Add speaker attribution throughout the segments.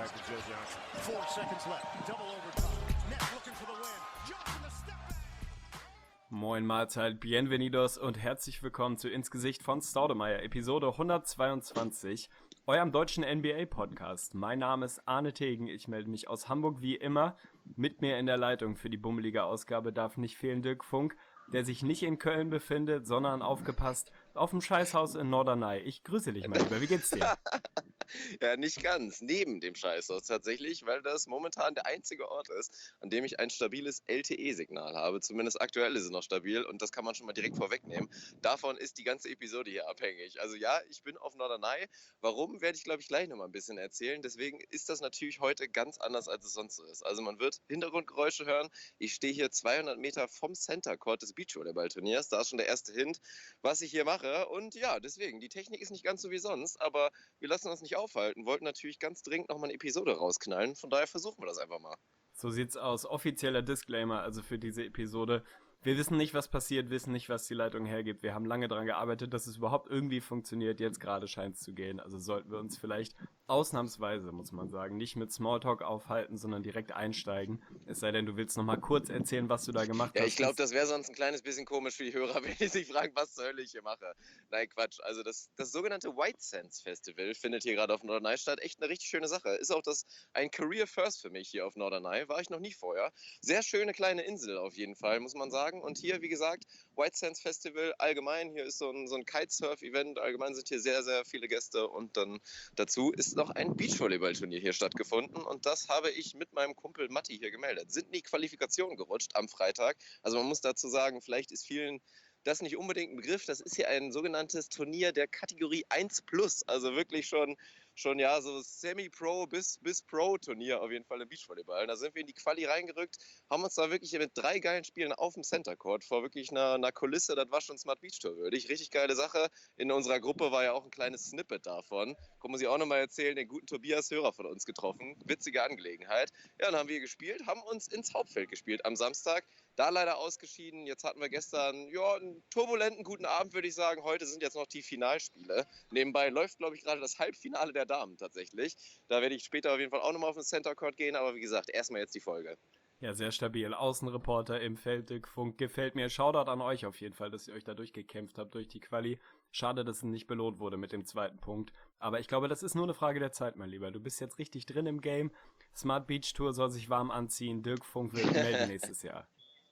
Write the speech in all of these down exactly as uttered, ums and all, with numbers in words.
Speaker 1: back to Joe Johnson. Four seconds left. Double overtime. Nets looking for the win. Johnson, a step back.
Speaker 2: Moin Mahlzeit, bienvenidos und herzlich willkommen zu Ins Gesicht von Staudemeyer, Episode hundertzweiundzwanzig, eurem deutschen N B A-Podcast. Mein Name ist Arne Tegen, ich melde mich aus Hamburg wie immer. Mit mir in der Leitung für die bummelige Ausgabe darf nicht fehlen Dirk Funk, der sich nicht in Köln befindet, sondern aufgepasst auf dem Scheißhaus in Norderney. Ich grüße dich, mein Lieber, wie geht's dir?
Speaker 3: Ja, nicht ganz. Neben dem Scheißhaus tatsächlich, weil das momentan der einzige Ort ist, an dem ich ein stabiles L T E-Signal habe. Zumindest aktuell ist es noch stabil und das kann man schon mal direkt vorwegnehmen. Davon ist die ganze Episode hier abhängig. Also ja, ich bin auf Norderney. Warum, werde ich glaube ich gleich noch mal ein bisschen erzählen. Deswegen ist das natürlich heute ganz anders, als es sonst so ist. Also man wird Hintergrundgeräusche hören. Ich stehe hier zweihundert Meter vom Center Court des Beachvolleyball-Turniers. Da ist schon der erste Hint, was ich hier mache. Und ja, deswegen, die Technik ist nicht ganz so wie sonst, aber wir lassen uns nicht aufhalten, wollten natürlich ganz dringend nochmal eine Episode rausknallen. Von daher versuchen wir das einfach mal.
Speaker 2: So sieht's aus. Offizieller Disclaimer also für diese Episode. Wir wissen nicht, was passiert, wissen nicht, was die Leitung hergibt. Wir haben lange daran gearbeitet, dass es überhaupt irgendwie funktioniert. Jetzt gerade scheint es zu gehen. Also sollten wir uns vielleicht ausnahmsweise, muss man sagen, nicht mit Smalltalk aufhalten, sondern direkt einsteigen. Es sei denn, du willst noch mal kurz erzählen, was du da gemacht
Speaker 3: Ja,
Speaker 2: hast.
Speaker 3: ich glaube, das wäre sonst ein kleines bisschen komisch für die Hörer, wenn die sich fragen, was zur Hölle ich hier mache. Nein, Quatsch. Also das, das sogenannte White Sands Festival findet hier gerade auf Norderney statt. Echt eine richtig schöne Sache. Ist auch das ein Career First für mich hier auf Norderney. War ich noch nie vorher. Sehr schöne kleine Insel auf jeden Fall, muss man sagen. Und hier, wie gesagt, White Sands Festival allgemein. Hier ist so ein, so ein Kitesurf-Event. Allgemein sind hier sehr, sehr viele Gäste. Und dann dazu ist noch ein Beachvolleyball-Turnier hier stattgefunden. Und das habe ich mit meinem Kumpel Matti hier gemeldet. Sind in die Qualifikation gerutscht am Freitag. Also man muss dazu sagen, vielleicht ist vielen das nicht unbedingt ein Begriff. Das ist hier ein sogenanntes Turnier der Kategorie eins plus. Also wirklich schon, schon ja, so Semi-Pro bis, bis Pro-Turnier auf jeden Fall im Beachvolleyball. Da sind wir in die Quali reingerückt, haben uns da wirklich mit drei geilen Spielen auf dem Center Court vor wirklich einer, einer Kulisse, das war schon Smart Beach Tour würdig. Richtig geile Sache. In unserer Gruppe war ja auch ein kleines Snippet davon. Kann man sich auch nochmal erzählen, den guten Tobias Hörer von uns getroffen. Witzige Angelegenheit. Ja, dann haben wir gespielt, haben uns ins Hauptfeld gespielt am Samstag. Da leider ausgeschieden. Jetzt hatten wir gestern ja, einen turbulenten guten Abend, würde ich sagen. Heute sind jetzt noch die Finalspiele. Nebenbei läuft, glaube ich, gerade das Halbfinale der Damen tatsächlich. Da werde ich später auf jeden Fall auch nochmal auf den Center Court gehen. Aber wie gesagt, erstmal jetzt die Folge.
Speaker 2: Ja, sehr stabil. Außenreporter im Feld, Dirk Funk, gefällt mir. Shoutout an euch auf jeden Fall, dass ihr euch da durchgekämpft habt durch die Quali. Schade, dass es nicht belohnt wurde mit dem zweiten Punkt. Aber ich glaube, das ist nur eine Frage der Zeit, mein Lieber. Du bist jetzt richtig drin im Game. Smart Beach Tour soll sich warm anziehen. Dirk Funk wird melden nächstes Jahr.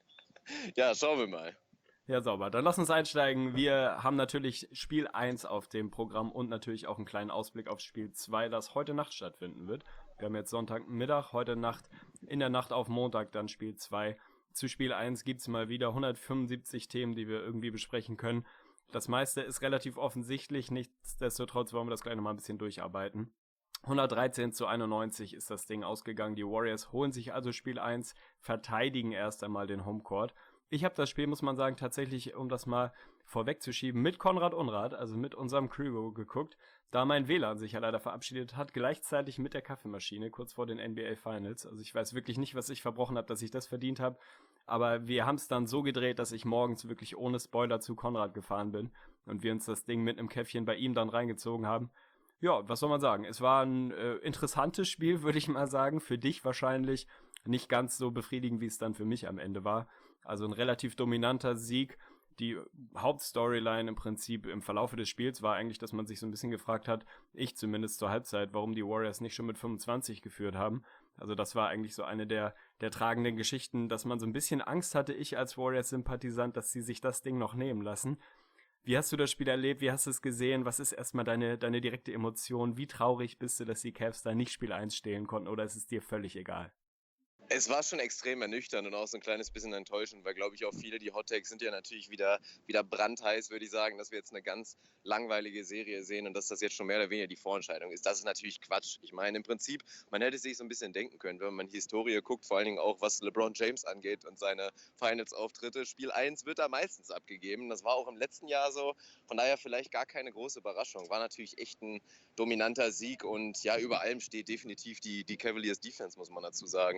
Speaker 3: Ja, schauen wir mal.
Speaker 2: Ja, sauber. Dann lass uns einsteigen. Wir haben natürlich Spiel eins auf dem Programm und natürlich auch einen kleinen Ausblick auf Spiel zwei, das heute Nacht stattfinden wird. Wir haben jetzt Sonntagmittag, heute Nacht, in der Nacht auf Montag dann Spiel zwei. Zu Spiel eins gibt's mal wieder hundertfünfundsiebzig Themen, die wir irgendwie besprechen können. Das meiste ist relativ offensichtlich, nichtsdestotrotz wollen wir das gleich nochmal ein bisschen durcharbeiten. hundertdreizehn zu einundneunzig ist das Ding ausgegangen. Die Warriors holen sich also Spiel eins, verteidigen erst einmal den Homecourt. Ich habe das Spiel, muss man sagen, tatsächlich, um das mal vorwegzuschieben, mit Konrad Unrat, also mit unserem Crew geguckt, da mein W L A N sich ja leider verabschiedet hat, gleichzeitig mit der Kaffeemaschine, kurz vor den N B A Finals. Also ich weiß wirklich nicht, was ich verbrochen habe, dass ich das verdient habe, aber wir haben es dann so gedreht, dass ich morgens wirklich ohne Spoiler zu Konrad gefahren bin und wir uns das Ding mit einem Käffchen bei ihm dann reingezogen haben. Ja, was soll man sagen? Es war ein äh, interessantes Spiel, würde ich mal sagen. Für dich wahrscheinlich nicht ganz so befriedigend, wie es dann für mich am Ende war. Also ein relativ dominanter Sieg. Die Hauptstoryline im Prinzip im Verlaufe des Spiels war eigentlich, dass man sich so ein bisschen gefragt hat, ich zumindest zur Halbzeit, warum die Warriors nicht schon mit fünfundzwanzig geführt haben. Also das war eigentlich so eine der, der tragenden Geschichten, dass man so ein bisschen Angst hatte, ich als Warriors-Sympathisant, dass sie sich das Ding noch nehmen lassen. Wie hast du das Spiel erlebt? Wie hast du es gesehen? Was ist erstmal deine, deine direkte Emotion? Wie traurig bist du, dass die Cavs da nicht Spiel eins stehlen konnten, oder ist es dir völlig egal?
Speaker 3: Es war schon extrem ernüchternd und auch so ein kleines bisschen enttäuschend, weil, glaube ich, auch viele, die Hot Takes sind ja natürlich wieder, wieder brandheiß, würde ich sagen, dass wir jetzt eine ganz langweilige Serie sehen und dass das jetzt schon mehr oder weniger die Vorentscheidung ist. Das ist natürlich Quatsch. Ich meine, im Prinzip, man hätte sich so ein bisschen denken können, wenn man die Historie guckt, vor allen Dingen auch, was LeBron James angeht und seine Finals-Auftritte. Spiel eins wird da meistens abgegeben. Das war auch im letzten Jahr so. Von daher vielleicht gar keine große Überraschung. War natürlich echt ein dominanter Sieg und ja, über allem steht definitiv die, die Cavaliers Defense, muss man dazu sagen. Also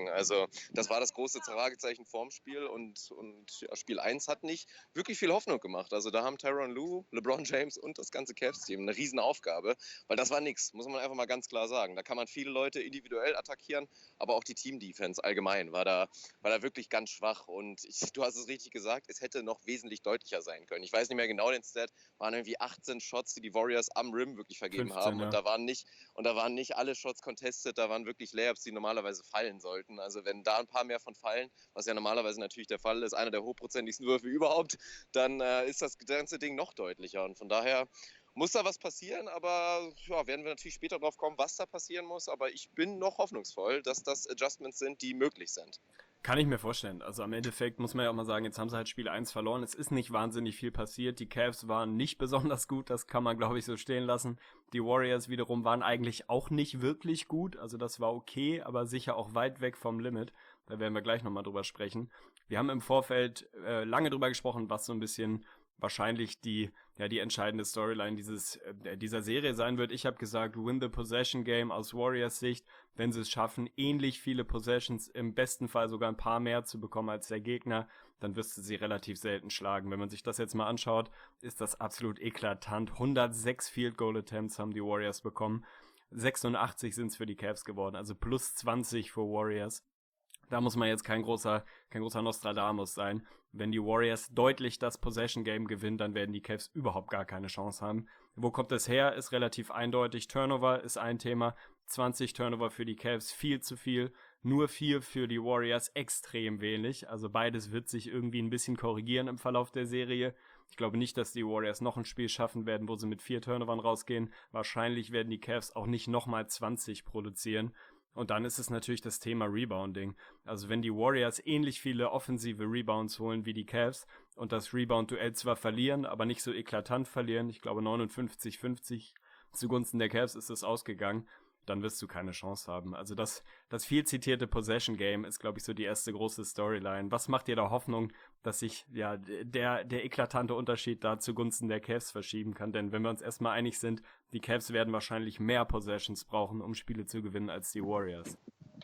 Speaker 3: Also das war das große Fragezeichen vorm Spiel und, und ja, Spiel eins hat nicht wirklich viel Hoffnung gemacht. Also da haben Tyronn Lue, LeBron James und das ganze Cavs-Team eine Riesenaufgabe, weil das war nichts, muss man einfach mal ganz klar sagen. Da kann man viele Leute individuell attackieren, aber auch die Team-Defense allgemein war da, war da wirklich ganz schwach und ich, du hast es richtig gesagt, es hätte noch wesentlich deutlicher sein können. Ich weiß nicht mehr genau den Stat, waren irgendwie achtzehn Shots, die die Warriors am Rim wirklich vergeben
Speaker 2: fünfzehn,
Speaker 3: haben
Speaker 2: ja.
Speaker 3: und da waren nicht und da waren nicht alle Shots contested, da waren wirklich Layups, die normalerweise fallen sollten. Also wenn da ein paar mehr von fallen, was ja normalerweise natürlich der Fall ist, einer der hochprozentigsten Würfe überhaupt, dann äh, ist das ganze Ding noch deutlicher und von daher muss da was passieren, aber ja, werden wir natürlich später drauf kommen, was da passieren muss, aber ich bin noch hoffnungsvoll, dass das Adjustments sind, die möglich sind.
Speaker 2: Kann ich mir vorstellen. Also am Endeffekt muss man ja auch mal sagen, jetzt haben sie halt Spiel eins verloren. Es ist nicht wahnsinnig viel passiert. Die Cavs waren nicht besonders gut, das kann man, glaube ich, so stehen lassen. Die Warriors wiederum waren eigentlich auch nicht wirklich gut. Also das war okay, aber sicher auch weit weg vom Limit. Da werden wir gleich nochmal drüber sprechen. Wir haben im Vorfeld äh, lange drüber gesprochen, was so ein bisschen wahrscheinlich die ja die entscheidende Storyline dieses äh, dieser Serie sein wird. Ich habe gesagt, win the possession game aus Warriors Sicht, wenn sie es schaffen, ähnlich viele Possessions, im besten Fall sogar ein paar mehr zu bekommen als der Gegner, dann wirst du sie relativ selten schlagen. Wenn man sich das jetzt mal anschaut, ist das absolut eklatant. hundertsechs Field Goal Attempts haben die Warriors bekommen. sechsundachtzig sind es für die Cavs geworden, also plus zwanzig für Warriors. Da muss man jetzt kein großer, kein großer Nostradamus sein. Wenn die Warriors deutlich das Possession-Game gewinnen, dann werden die Cavs überhaupt gar keine Chance haben. Wo kommt es her? Ist relativ eindeutig. Turnover ist ein Thema. zwanzig Turnover für die Cavs, viel zu viel. Nur vier für die Warriors, extrem wenig. Also beides wird sich irgendwie ein bisschen korrigieren im Verlauf der Serie. Ich glaube nicht, dass die Warriors noch ein Spiel schaffen werden, wo sie mit vier Turnovern rausgehen. Wahrscheinlich werden die Cavs auch nicht nochmal zwanzig produzieren. Und dann ist es natürlich das Thema Rebounding. Also wenn die Warriors ähnlich viele offensive Rebounds holen wie die Cavs und das Rebound-Duell zwar verlieren, aber nicht so eklatant verlieren, ich glaube neunundfünfzig fünfzig zugunsten der Cavs ist es ausgegangen, dann wirst du keine Chance haben. Also das, das viel zitierte Possession-Game ist, glaube ich, so die erste große Storyline. Was macht dir da Hoffnung, dass sich ja der, der eklatante Unterschied da zugunsten der Cavs verschieben kann? Denn wenn wir uns erstmal einig sind, die Cavs werden wahrscheinlich mehr Possessions brauchen, um Spiele zu gewinnen, als die Warriors.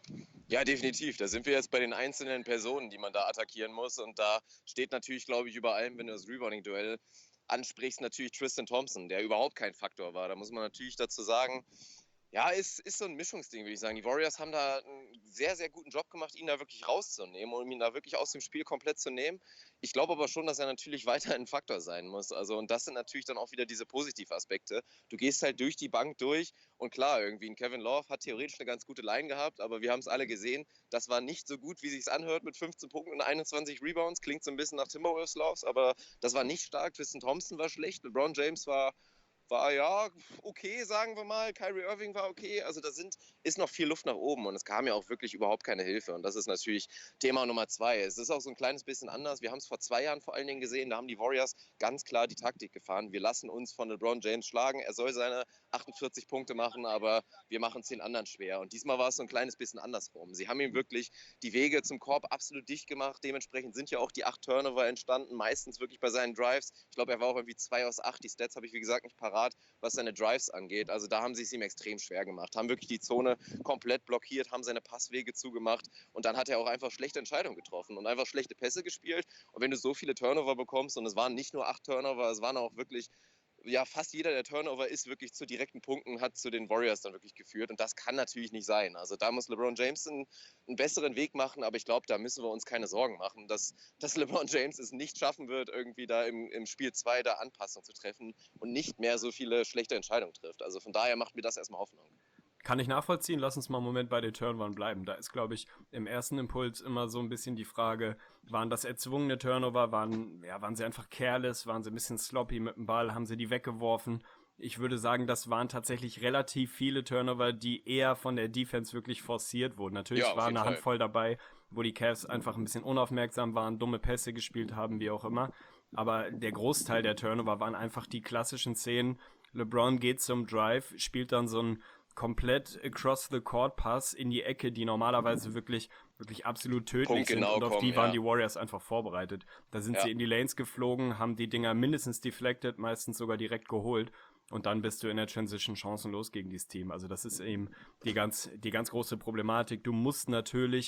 Speaker 3: Ja, definitiv. Da sind wir jetzt bei den einzelnen Personen, die man da attackieren muss. Und da steht natürlich, glaube ich, über allem, wenn du das Rebounding-Duell ansprichst, natürlich Tristan Thompson, der überhaupt kein Faktor war. Da muss man natürlich dazu sagen, ja, ist, ist so ein Mischungsding, würde ich sagen. Die Warriors haben da einen sehr, sehr guten Job gemacht, ihn da wirklich rauszunehmen und ihn da wirklich aus dem Spiel komplett zu nehmen. Ich glaube aber schon, dass er natürlich weiter ein Faktor sein muss. Also, und das sind natürlich dann auch wieder diese Positivaspekte. Du gehst halt durch die Bank durch und klar, irgendwie ein Kevin Love hat theoretisch eine ganz gute Line gehabt, aber wir haben es alle gesehen, das war nicht so gut, wie sich's anhört mit fünfzehn Punkten und einundzwanzig Rebounds. Klingt so ein bisschen nach Timberwolves Loves, aber das war nicht stark. Tristan Thompson war schlecht, LeBron James war war ja okay, sagen wir mal. Kyrie Irving war okay. Also da sind, ist noch viel Luft nach oben und es kam ja auch wirklich überhaupt keine Hilfe. Und das ist natürlich Thema Nummer zwei. Es ist auch so ein kleines bisschen anders. Wir haben es vor zwei Jahren vor allen Dingen gesehen. Da haben die Warriors ganz klar die Taktik gefahren. Wir lassen uns von LeBron James schlagen. Er soll seine achtundvierzig Punkte machen, aber wir machen es den anderen schwer. Und diesmal war es so ein kleines bisschen andersrum. Sie haben ihm wirklich die Wege zum Korb absolut dicht gemacht. Dementsprechend sind ja auch die acht Turnover entstanden, meistens wirklich bei seinen Drives. Ich glaube, er war auch irgendwie zwei aus acht. Die Stats habe ich, wie gesagt, nicht parat, was seine Drives angeht. Also da haben sie es ihm extrem schwer gemacht, haben wirklich die Zone komplett blockiert, haben seine Passwege zugemacht und dann hat er auch einfach schlechte Entscheidungen getroffen und einfach schlechte Pässe gespielt. Und wenn du so viele Turnover bekommst, und es waren nicht nur acht Turnover, es waren auch wirklich, ja, fast jeder der Turnover ist wirklich zu direkten Punkten, hat zu den Warriors dann wirklich geführt. Und das kann natürlich nicht sein. Also da muss LeBron James einen, einen besseren Weg machen. Aber ich glaube, da müssen wir uns keine Sorgen machen, dass, dass LeBron James es nicht schaffen wird, irgendwie da im, im Spiel zwei da Anpassung zu treffen und nicht mehr so viele schlechte Entscheidungen trifft. Also von daher macht mir das erstmal Hoffnung.
Speaker 2: Kann ich nachvollziehen, lass uns mal einen Moment bei den Turnovern bleiben. Da ist, glaube ich, im ersten Impuls immer so ein bisschen die Frage, waren das erzwungene Turnover, waren, ja, waren sie einfach careless, waren sie ein bisschen sloppy mit dem Ball, haben sie die weggeworfen? Ich würde sagen, das waren tatsächlich relativ viele Turnover, die eher von der Defense wirklich forciert wurden. Natürlich
Speaker 3: Ja,
Speaker 2: war eine
Speaker 3: Fall.
Speaker 2: Handvoll dabei, wo die Cavs einfach ein bisschen unaufmerksam waren, dumme Pässe gespielt haben, wie auch immer. Aber der Großteil der Turnover waren einfach die klassischen Szenen. LeBron geht zum Drive, spielt dann so ein komplett Across-the-Court-Pass in die Ecke, die normalerweise wirklich wirklich absolut tödlich
Speaker 3: Punktgenau
Speaker 2: sind und auf
Speaker 3: kommen,
Speaker 2: die waren
Speaker 3: ja.
Speaker 2: die Warriors einfach vorbereitet. Da sind
Speaker 3: Ja.
Speaker 2: sie in die Lanes geflogen, haben die Dinger mindestens deflected, meistens sogar direkt geholt und dann bist du in der Transition chancenlos gegen dieses Team. Also das ist eben die ganz, die ganz große Problematik. Du musst natürlich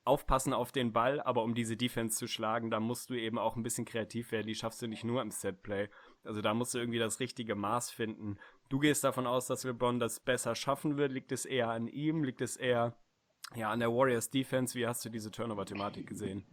Speaker 2: aufpassen auf den Ball, aber um diese Defense zu schlagen, da musst du eben auch ein bisschen kreativ werden. Die schaffst du nicht nur im Setplay. Also da musst du irgendwie das richtige Maß finden. Du gehst davon aus, dass LeBron das besser schaffen wird. Liegt es eher an ihm? Liegt es eher ja, an der Warriors Defense? Wie hast du diese Turnover-Thematik gesehen?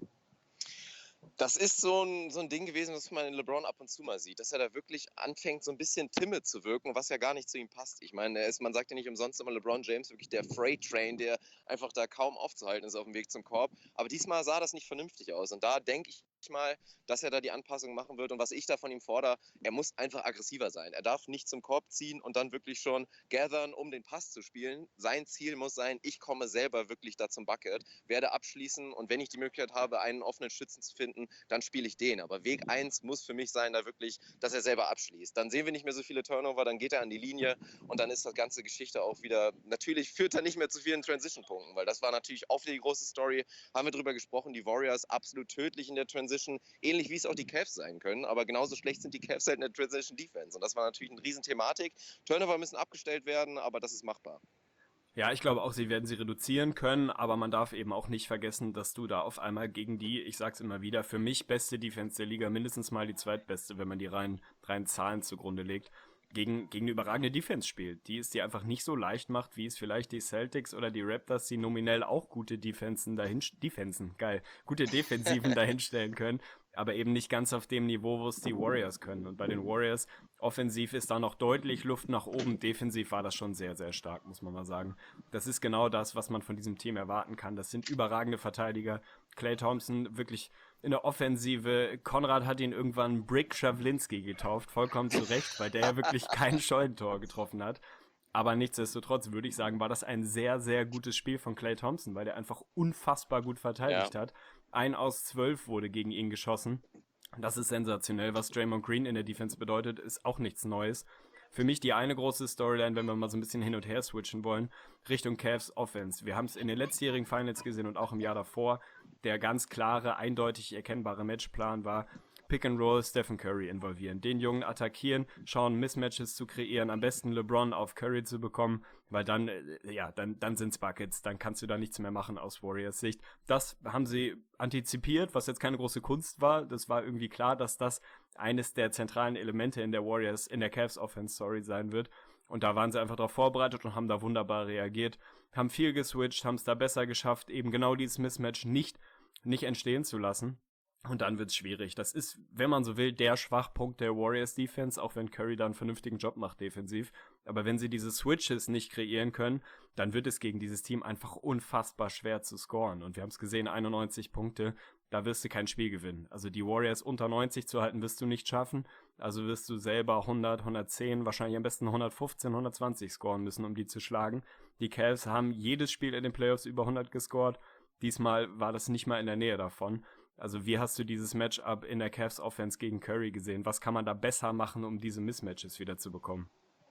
Speaker 3: Das ist so ein, so ein Ding gewesen, was man in LeBron ab und zu mal sieht, dass er da wirklich anfängt, so ein bisschen timid zu wirken, was ja gar nicht zu ihm passt. Ich meine, er ist, man sagt ja nicht umsonst immer LeBron James, wirklich der Freight Train, der einfach da kaum aufzuhalten ist auf dem Weg zum Korb. Aber diesmal sah das nicht vernünftig aus. Und da denke ich mal, dass er da die Anpassung machen wird. Und was ich da von ihm fordere, er muss einfach aggressiver sein. Er darf nicht zum Korb ziehen und dann wirklich schon gathern, um den Pass zu spielen. Sein Ziel muss sein, ich komme selber wirklich da zum Bucket, werde abschließen und wenn ich die Möglichkeit habe, einen offenen Schützen zu finden, dann spiele ich den. Aber Weg eins muss für mich sein, da wirklich, dass er selber abschließt. Dann sehen wir nicht mehr so viele Turnover, dann geht er an die Linie und dann ist das ganze Geschichte auch wieder, natürlich führt er nicht mehr zu vielen Transition-Punkten, weil das war natürlich auch die große Story, haben wir drüber gesprochen, die Warriors absolut tödlich in der Transition, ähnlich wie es auch die Cavs sein können, aber genauso schlecht sind die Cavs halt in der Transition Defense und das war natürlich eine Riesenthematik. Turnover müssen abgestellt werden, aber das ist machbar.
Speaker 2: Ja, ich glaube auch, sie werden sie reduzieren können, aber man darf eben auch nicht vergessen, dass du da auf einmal gegen die, ich sag's immer wieder, für mich beste Defense der Liga, mindestens mal die zweitbeste, wenn man die rein, rein Zahlen zugrunde legt, gegen, gegen eine überragende Defense spielt, die es dir einfach nicht so leicht macht, wie es vielleicht die Celtics oder die Raptors, die nominell auch gute Defensen dahin, Defensen, geil, gute Defensiven dahinstellen können, aber eben nicht ganz auf dem Niveau, wo es die Warriors können. Und bei den Warriors offensiv ist da noch deutlich Luft nach oben. Defensiv war das schon sehr, sehr stark, muss man mal sagen. Das ist genau das, was man von diesem Team erwarten kann. Das sind überragende Verteidiger. Klay Thompson wirklich in der Offensive. Konrad hat ihn irgendwann Brick Schawlinski getauft, vollkommen zu Recht, weil der ja wirklich kein Scheunentor getroffen hat. Aber nichtsdestotrotz würde ich sagen, war das ein sehr, sehr gutes Spiel von Klay Thompson, weil der einfach unfassbar gut verteidigt
Speaker 3: Ja.
Speaker 2: hat. Ein aus zwölf wurde gegen ihn geschossen. Das ist sensationell. Was Draymond Green in der Defense bedeutet, ist auch nichts Neues. Für mich die eine große Storyline, wenn wir mal so ein bisschen hin und her switchen wollen, Richtung Cavs Offense. Wir haben es in den letztjährigen Finals gesehen und auch im Jahr davor. Der ganz klare, eindeutig erkennbare Matchplan war, Pick and Roll, Stephen Curry involvieren, den Jungen attackieren, schauen, Mismatches zu kreieren, am besten LeBron auf Curry zu bekommen, weil dann, äh, ja, dann, dann sind's Buckets, dann kannst du da nichts mehr machen aus Warriors Sicht. Das haben sie antizipiert, was jetzt keine große Kunst war. Das war irgendwie klar, dass das eines der zentralen Elemente in der Warriors, in der Cavs Offense, sorry, sein wird. Und da waren sie einfach darauf vorbereitet und haben da wunderbar reagiert, haben viel geswitcht, haben es da besser geschafft, eben genau dieses Mismatch nicht, nicht entstehen zu lassen. Und dann wird's schwierig. Das ist, wenn man so will, der Schwachpunkt der Warriors Defense, auch wenn Curry da einen vernünftigen Job macht defensiv. Aber wenn sie diese Switches nicht kreieren können, dann wird es gegen dieses Team einfach unfassbar schwer zu scoren. Und wir haben es gesehen, einundneunzig Punkte, da wirst du kein Spiel gewinnen. Also die Warriors unter neunzig zu halten, wirst du nicht schaffen. Also wirst du selber hundert, hundertzehn, wahrscheinlich am besten hundertfünfzehn, hundertzwanzig scoren müssen, um die zu schlagen. Die Cavs haben jedes Spiel in den Playoffs über hundert gescored. Diesmal war das nicht mal in der Nähe davon. Also wie hast du dieses Matchup in der Cavs Offense gegen Curry gesehen? Was kann man da besser machen, um diese Mismatches wieder zu bekommen?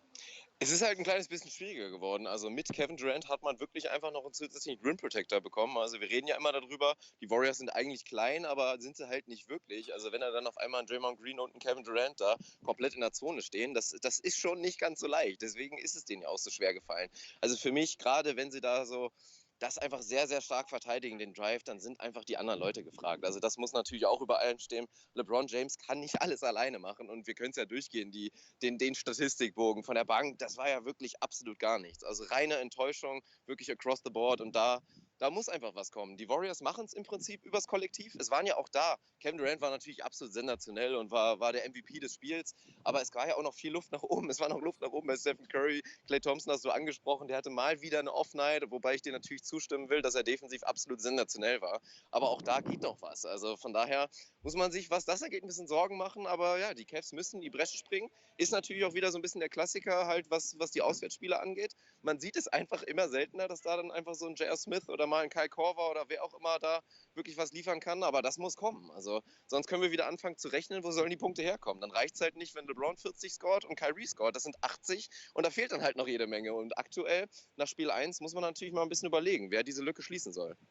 Speaker 3: Es ist halt ein kleines bisschen schwieriger geworden. Also mit Kevin Durant hat man wirklich einfach noch einen zusätzlichen Rim Protector bekommen. Also wir reden ja immer darüber, die Warriors sind eigentlich klein, aber sind sie halt nicht wirklich. Also wenn er dann auf einmal ein Draymond Green und ein Kevin Durant da komplett in der Zone stehen, das, das ist schon nicht ganz so leicht. Deswegen ist es denen ja auch so schwer gefallen. Also für mich, gerade wenn sie da so das einfach sehr, sehr stark verteidigen, den Drive, dann sind einfach die anderen Leute gefragt. Also das muss natürlich auch über allen stehen. LeBron James kann nicht alles alleine machen und wir können es ja durchgehen, die, den, den Statistikbogen von der Bank, das war ja wirklich absolut gar nichts. Also reine Enttäuschung, wirklich across the board und da, da muss einfach was kommen. Die Warriors machen es im Prinzip übers Kollektiv. Es waren ja auch da. Kevin Durant war natürlich absolut sensationell und war, war der M V P des Spiels, aber es war ja auch noch viel Luft nach oben. Es war noch Luft nach oben bei Stephen Curry. Klay Thompson hast du angesprochen, der hatte mal wieder eine Off-Night, wobei ich dir natürlich zustimmen will, dass er defensiv absolut sensationell war. Aber auch da geht noch was. Also von daher muss man sich, was das angeht, ein bisschen Sorgen machen. Aber ja, die Cavs müssen in die Bresche springen. Ist natürlich auch wieder so ein bisschen der Klassiker, halt, was, was die Auswärtsspiele angeht. Man sieht es einfach immer seltener, dass da dann einfach so ein J R. Smith oder mal ein Kyle Korver oder wer auch immer da wirklich was liefern kann. Aber das muss kommen. Also sonst können wir wieder anfangen zu rechnen, wo sollen die Punkte herkommen. Dann reicht es halt nicht, wenn LeBron vierzig scored und Kyrie scored. Das sind achtzig und da fehlt dann halt noch jede Menge. Und aktuell, nach Spiel eins, muss man natürlich mal ein bisschen überlegen, wer diese Lücke schließen soll.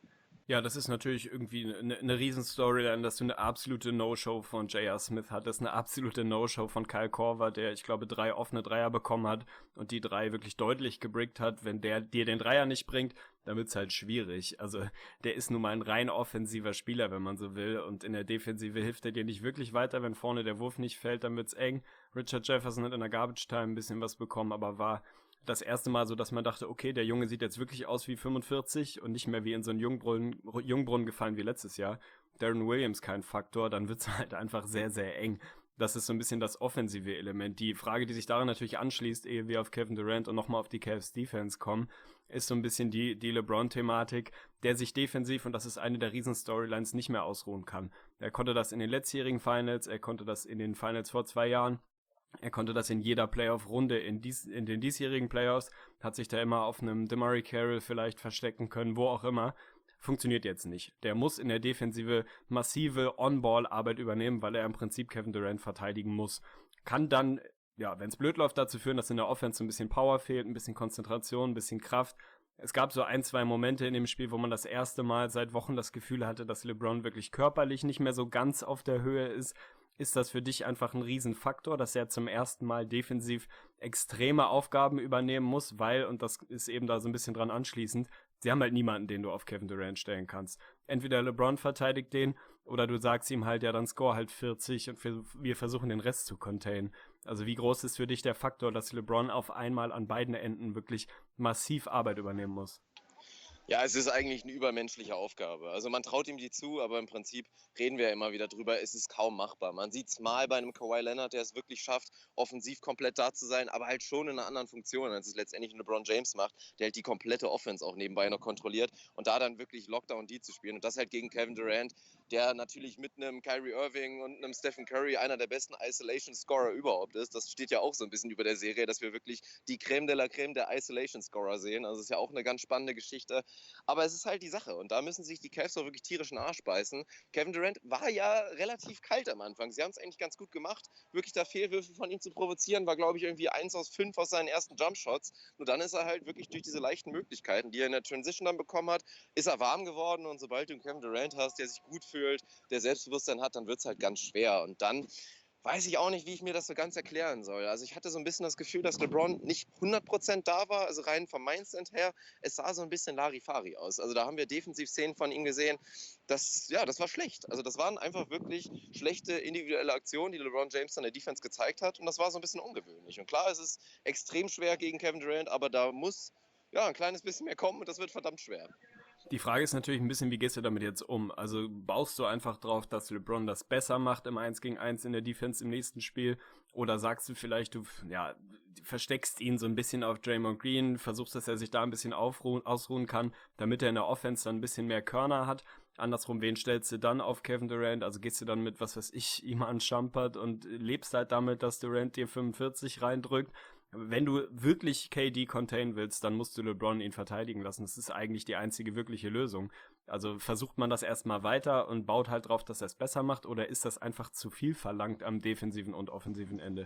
Speaker 2: Ja, das ist natürlich irgendwie eine, eine Riesen-Storyline, dass du eine absolute No-Show von J R. Smith hattest, eine absolute No-Show von Kyle Korver, der, ich glaube, drei offene Dreier bekommen hat und die drei wirklich deutlich gebrickt hat. Wenn der dir den Dreier nicht bringt, dann wird's halt schwierig. Also der ist nun mal ein rein offensiver Spieler, wenn man so will, und in der Defensive hilft er dir nicht wirklich weiter. Wenn vorne der Wurf nicht fällt, dann wird's eng. Richard Jefferson hat in der Garbage Time ein bisschen was bekommen, aber war das erste Mal so, dass man dachte, okay, der Junge sieht jetzt wirklich aus wie fünfundvierzig und nicht mehr wie in so einen Jungbrunnen, Jungbrunnen gefallen wie letztes Jahr. Darren Williams kein Faktor, dann wird's halt einfach sehr, sehr eng. Das ist so ein bisschen das offensive Element. Die Frage, die sich daran natürlich anschließt, ehe wir auf Kevin Durant und nochmal auf die Cavs Defense kommen, ist so ein bisschen die, die LeBron-Thematik, der sich defensiv, und das ist eine der Riesen-Storylines, nicht mehr ausruhen kann. Er konnte das in den letztjährigen Finals, er konnte das in den Finals vor zwei Jahren, er konnte das in jeder Playoff-Runde, in, dies, in den diesjährigen Playoffs, hat sich da immer auf einem DeMarre Carroll vielleicht verstecken können, wo auch immer. Funktioniert jetzt nicht. Der muss in der Defensive massive On-Ball-Arbeit übernehmen, weil er im Prinzip Kevin Durant verteidigen muss. Kann dann, ja, wenn es blöd läuft, dazu führen, dass in der Offense ein bisschen Power fehlt, ein bisschen Konzentration, ein bisschen Kraft. Es gab so ein, zwei Momente in dem Spiel, wo man das erste Mal seit Wochen das Gefühl hatte, dass LeBron wirklich körperlich nicht mehr so ganz auf der Höhe ist. Ist das für dich einfach ein Riesenfaktor, dass er zum ersten Mal defensiv extreme Aufgaben übernehmen muss, weil, und das ist eben da so ein bisschen dran anschließend, sie haben halt niemanden, den du auf Kevin Durant stellen kannst. Entweder LeBron verteidigt den, oder du sagst ihm halt, ja, dann score halt vierzig und wir versuchen den Rest zu containen. Also wie groß ist für dich der Faktor, dass LeBron auf einmal an beiden Enden wirklich massiv Arbeit übernehmen muss?
Speaker 3: Ja, es ist eigentlich eine übermenschliche Aufgabe. Also man traut ihm die zu, aber im Prinzip reden wir ja immer wieder drüber, es ist kaum machbar. Man sieht es mal bei einem Kawhi Leonard, der es wirklich schafft, offensiv komplett da zu sein, aber halt schon in einer anderen Funktion, als es letztendlich ein LeBron James macht, der halt die komplette Offense auch nebenbei noch kontrolliert und da dann wirklich Lockdown D zu spielen. Und das halt gegen Kevin Durant, der natürlich mit einem Kyrie Irving und einem Stephen Curry einer der besten Isolation-Scorer überhaupt ist. Das steht ja auch so ein bisschen über der Serie, dass wir wirklich die Creme de la Creme der Isolation-Scorer sehen. Also es ist ja auch eine ganz spannende Geschichte. Aber es ist halt die Sache und da müssen sich die Cavs auch wirklich tierischen Arsch beißen. Kevin Durant war ja relativ kalt am Anfang. Sie haben es eigentlich ganz gut gemacht. Wirklich da Fehlwürfe von ihm zu provozieren, war glaube ich irgendwie eins aus fünf aus seinen ersten Jumpshots. Nur dann ist er halt wirklich durch diese leichten Möglichkeiten, die er in der Transition dann bekommen hat, ist er warm geworden und sobald du einen Kevin Durant hast, der sich gut fühlt, der Selbstbewusstsein hat, dann wird es halt ganz schwer und dann weiß ich auch nicht, wie ich mir das so ganz erklären soll. Also ich hatte so ein bisschen das Gefühl, dass LeBron nicht hundert Prozent da war, also rein vom Mindset her. Es sah so ein bisschen Larifari aus. Also da haben wir Defensiv-Szenen von ihm gesehen. Das, ja, das war schlecht. Also das waren einfach wirklich schlechte individuelle Aktionen, die LeBron James dann der Defense gezeigt hat. Und das war so ein bisschen ungewöhnlich. Und klar, es ist extrem schwer gegen Kevin Durant, aber da muss ja ein kleines bisschen mehr kommen und das wird verdammt schwer.
Speaker 2: Die Frage ist natürlich ein bisschen, wie gehst du damit jetzt um? Also baust du einfach drauf, dass LeBron das besser macht im eins gegen eins in der Defense im nächsten Spiel? Oder sagst du vielleicht, du ja, versteckst ihn so ein bisschen auf Draymond Green, versuchst, dass er sich da ein bisschen aufruhen, ausruhen kann, damit er in der Offense dann ein bisschen mehr Körner hat? Andersrum, wen stellst du dann auf Kevin Durant? Also gehst du dann mit, was weiß ich, ihm an Schampert und lebst halt damit, dass Durant dir fünfundvierzig reindrückt? Wenn du wirklich K D containen willst, dann musst du LeBron ihn verteidigen lassen. Das ist eigentlich die einzige wirkliche Lösung. Also versucht man das erstmal weiter und baut halt drauf, dass er es besser macht, oder ist das einfach zu viel verlangt am defensiven und offensiven Ende?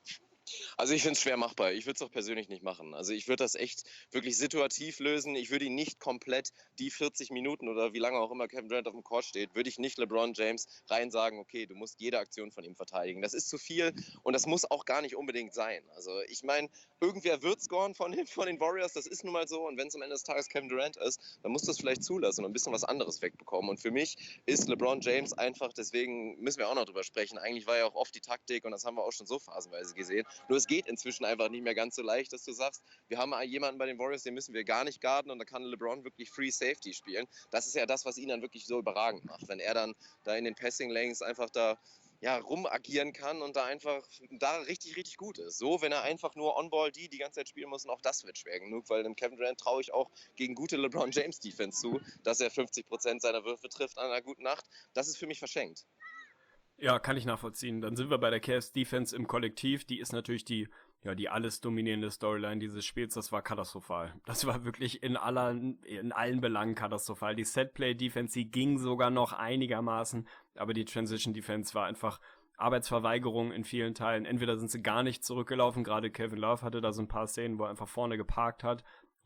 Speaker 3: Also ich finde es schwer machbar. Ich würde es auch persönlich nicht machen. Also ich würde das echt wirklich situativ lösen. Ich würde ihn nicht komplett die vierzig Minuten oder wie lange auch immer Kevin Durant auf dem Court steht, würde ich nicht LeBron James rein sagen, okay, du musst jede Aktion von ihm verteidigen. Das ist zu viel und das muss auch gar nicht unbedingt sein. Also ich meine, irgendwer wird scoren von den, von den Warriors, das ist nun mal so. Und wenn es am Ende des Tages Kevin Durant ist, dann musst du es vielleicht zulassen und ein bisschen was anderes wegbekommen. Und für mich ist LeBron James einfach, deswegen müssen wir auch noch drüber sprechen, eigentlich war ja auch oft die Taktik und das haben wir auch schon so phasenweise gesehen. Nur es geht inzwischen einfach nicht mehr ganz so leicht, dass du sagst, wir haben jemanden bei den Warriors, den müssen wir gar nicht guarden und da kann LeBron wirklich Free Safety spielen. Das ist ja das, was ihn dann wirklich so überragend macht, wenn er dann da in den Passing Lanes einfach da ja, rumagieren kann und da einfach da richtig, richtig gut ist. So, wenn er einfach nur On-Ball die die ganze Zeit spielen muss und auch das wird schwer genug, weil dem Kevin Durant traue ich auch gegen gute LeBron James Defense zu, dass er fünfzig Prozent seiner Würfe trifft an einer guten Nacht. Das ist für mich verschenkt.
Speaker 2: Ja, kann ich nachvollziehen. Dann sind wir bei der Cavs Defense im Kollektiv. Die ist natürlich die, ja, die alles dominierende Storyline dieses Spiels. Das war katastrophal. Das war wirklich in aller, in allen Belangen katastrophal. Die Setplay-Defense, die ging sogar noch einigermaßen, aber die Transition-Defense war einfach Arbeitsverweigerung in vielen Teilen. Entweder sind sie gar nicht zurückgelaufen, gerade Kevin Love hatte da so ein paar Szenen, wo er einfach vorne geparkt hat,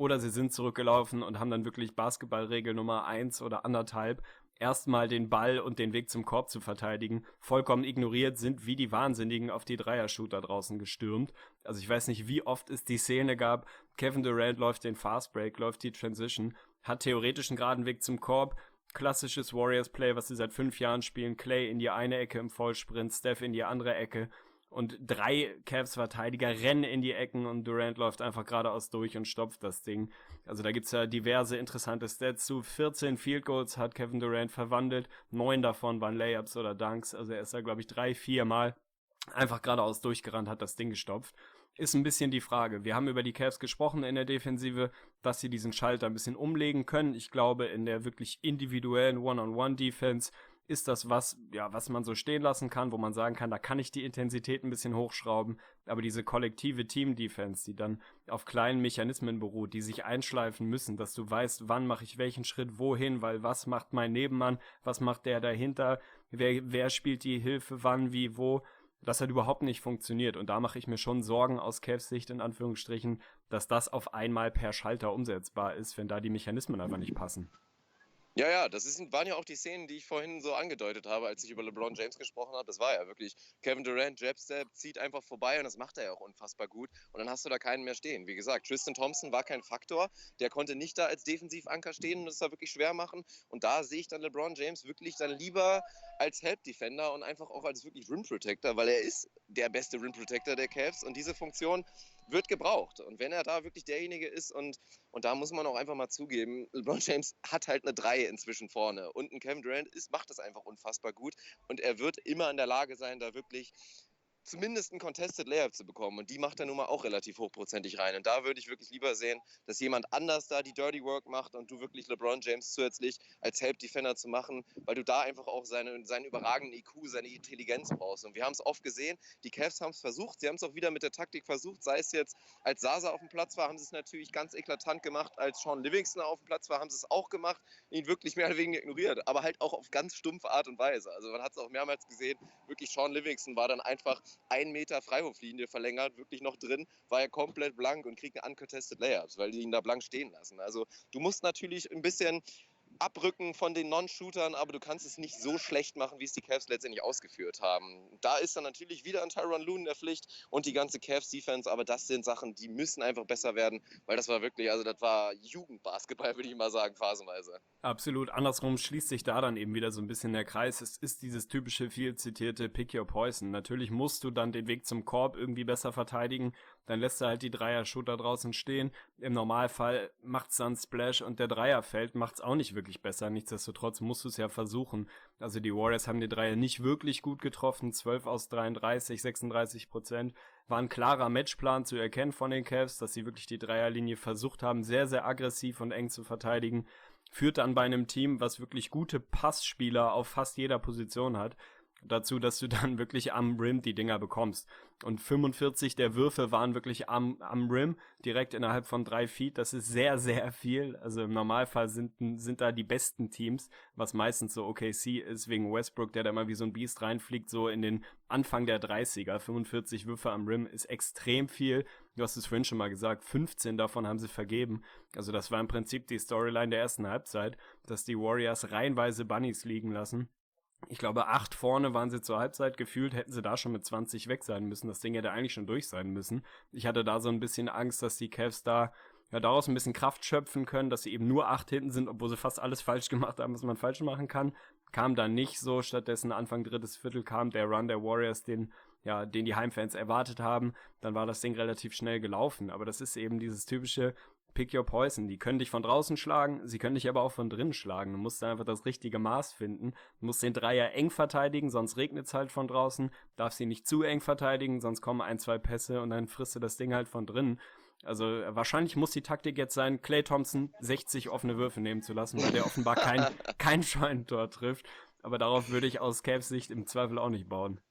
Speaker 2: oder sie sind zurückgelaufen und haben dann wirklich Basketballregel Nummer eins oder anderthalb erstmal den Ball und den Weg zum Korb zu verteidigen, vollkommen ignoriert, sind wie die Wahnsinnigen auf die Dreier-Shooter draußen gestürmt. Also ich weiß nicht, wie oft es die Szene gab, Kevin Durant läuft den Fastbreak, läuft die Transition, hat theoretisch einen geraden Weg zum Korb, klassisches Warriors-Play, was sie seit fünf Jahren spielen, Clay in die eine Ecke im Vollsprint, Steph in die andere Ecke und drei Cavs-Verteidiger rennen in die Ecken und Durant läuft einfach geradeaus durch und stopft das Ding. Also da gibt's ja diverse interessante Stats zu. vierzehn Field Goals hat Kevin Durant verwandelt, neun davon waren Layups oder Dunks, also er ist da glaube ich drei, vier Mal einfach geradeaus durchgerannt, hat das Ding gestopft. Ist ein bisschen die Frage. Wir haben über die Cavs gesprochen in der Defensive, dass sie diesen Schalter ein bisschen umlegen können. Ich glaube, in der wirklich individuellen One-on-One-Defense ist das was, ja, was man so stehen lassen kann, wo man sagen kann, da kann ich die Intensität ein bisschen hochschrauben, aber diese kollektive Team-Defense, die dann auf kleinen Mechanismen beruht, die sich einschleifen müssen, dass du weißt, wann mache ich welchen Schritt wohin, weil was macht mein Nebenmann, was macht der dahinter, wer, wer spielt die Hilfe, wann, wie, wo, das hat überhaupt nicht funktioniert und da mache ich mir schon Sorgen aus Cavs Sicht in Anführungsstrichen, dass das auf einmal per Schalter umsetzbar ist, wenn da die Mechanismen einfach nicht passen.
Speaker 3: Ja, ja, das ist, waren ja auch die Szenen, die ich vorhin so angedeutet habe, als ich über LeBron James gesprochen habe. Das war ja wirklich Kevin Durant, Jabstep, zieht einfach vorbei und das macht er ja auch unfassbar gut. Und dann hast du da keinen mehr stehen. Wie gesagt, Tristan Thompson war kein Faktor. Der konnte nicht da als Defensivanker stehen und es da wirklich schwer machen. Und da sehe ich dann LeBron James wirklich dann lieber als Help-Defender und einfach auch als wirklich Rim-Protector, weil er ist der beste Rim-Protector der Cavs und diese Funktion wird gebraucht. Und wenn er da wirklich derjenige ist und, und da muss man auch einfach mal zugeben, LeBron James hat halt eine drei inzwischen vorne und ein Kevin Durant ist, macht das einfach unfassbar gut und er wird immer in der Lage sein, da wirklich zumindest ein Contested Layup zu bekommen und die macht er nun mal auch relativ hochprozentig rein und da würde ich wirklich lieber sehen, dass jemand anders da die Dirty Work macht und du wirklich LeBron James zusätzlich als Help-Defender zu machen, weil du da einfach auch seine, seinen überragenden I Q, seine Intelligenz brauchst und wir haben es oft gesehen, die Cavs haben es versucht, sie haben es auch wieder mit der Taktik versucht, sei es jetzt als Zaza auf dem Platz war, haben sie es natürlich ganz eklatant gemacht, als Sean Livingston auf dem Platz war, haben sie es auch gemacht, ihn wirklich mehr oder weniger ignoriert, aber halt auch auf ganz stumpfe Art und Weise, also man hat es auch mehrmals gesehen, wirklich Sean Livingston war dann einfach ein Meter Freiwurflinie verlängert, wirklich noch drin, war er komplett blank und kriegt uncontested Layups, weil die ihn da blank stehen lassen. Also du musst natürlich ein bisschen abrücken von den Non-Shootern, aber du kannst es nicht so schlecht machen, wie es die Cavs letztendlich ausgeführt haben. Da ist dann natürlich wieder ein Tyronn Lue in der Pflicht und die ganze Cavs-Defense, aber das sind Sachen, die müssen einfach besser werden, weil das war wirklich, also das war Jugendbasketball, würde ich mal sagen, phasenweise.
Speaker 2: Absolut. Andersrum schließt sich da dann eben wieder so ein bisschen der Kreis. Es ist dieses typische, viel zitierte Pick your poison. Natürlich musst du dann den Weg zum Korb irgendwie besser verteidigen. Dann lässt er halt die Dreier-Shooter draußen stehen. Im Normalfall macht's dann Splash und der Dreier fällt, macht's auch nicht wirklich besser. Nichtsdestotrotz musst du es ja versuchen. Also die Warriors haben die Dreier nicht wirklich gut getroffen. zwölf aus dreiunddreißig, sechsunddreißig Prozent. War ein klarer Matchplan zu erkennen von den Cavs, dass sie wirklich die Dreierlinie versucht haben, sehr, sehr aggressiv und eng zu verteidigen. Führt dann bei einem Team, was wirklich gute Passspieler auf fast jeder Position hat, dazu, dass du dann wirklich am Rim die Dinger bekommst. Und fünfundvierzig der Würfe waren wirklich am, am Rim, direkt innerhalb von drei Feet. Das ist sehr, sehr viel. Also im Normalfall sind, sind da die besten Teams, was meistens so O K C ist, wegen Westbrook, der da mal wie so ein Biest reinfliegt, so in den Anfang der dreißiger. fünfundvierzig Würfe am Rim ist extrem viel. Du hast es vorhin schon mal gesagt, fünfzehn davon haben sie vergeben. Also das war im Prinzip die Storyline der ersten Halbzeit, dass die Warriors reihenweise Bunnies liegen lassen. Ich glaube, acht vorne waren sie zur Halbzeit gefühlt, hätten sie da schon mit zwanzig weg sein müssen. Das Ding hätte eigentlich schon durch sein müssen. Ich hatte da so ein bisschen Angst, dass die Cavs da ja daraus ein bisschen Kraft schöpfen können, dass sie eben nur acht hinten sind, obwohl sie fast alles falsch gemacht haben, was man falsch machen kann. Kam dann nicht so. Stattdessen Anfang drittes Viertel kam der Run der Warriors, den ja, den die Heimfans erwartet haben. Dann war das Ding relativ schnell gelaufen. Aber das ist eben dieses typische Pick your poison. Die können dich von draußen schlagen, sie können dich aber auch von drinnen schlagen. Du musst einfach das richtige Maß finden. Du musst den Dreier eng verteidigen, sonst regnet es halt von draußen. Darfst sie nicht zu eng verteidigen, sonst kommen ein, zwei Pässe und dann frisst du das Ding halt von drinnen. Also wahrscheinlich muss die Taktik jetzt sein, Klay Thompson sechzig offene Würfe nehmen zu lassen, weil der offenbar kein, kein Scheunentor trifft. Aber darauf würde ich aus Cavs Sicht im Zweifel auch nicht bauen.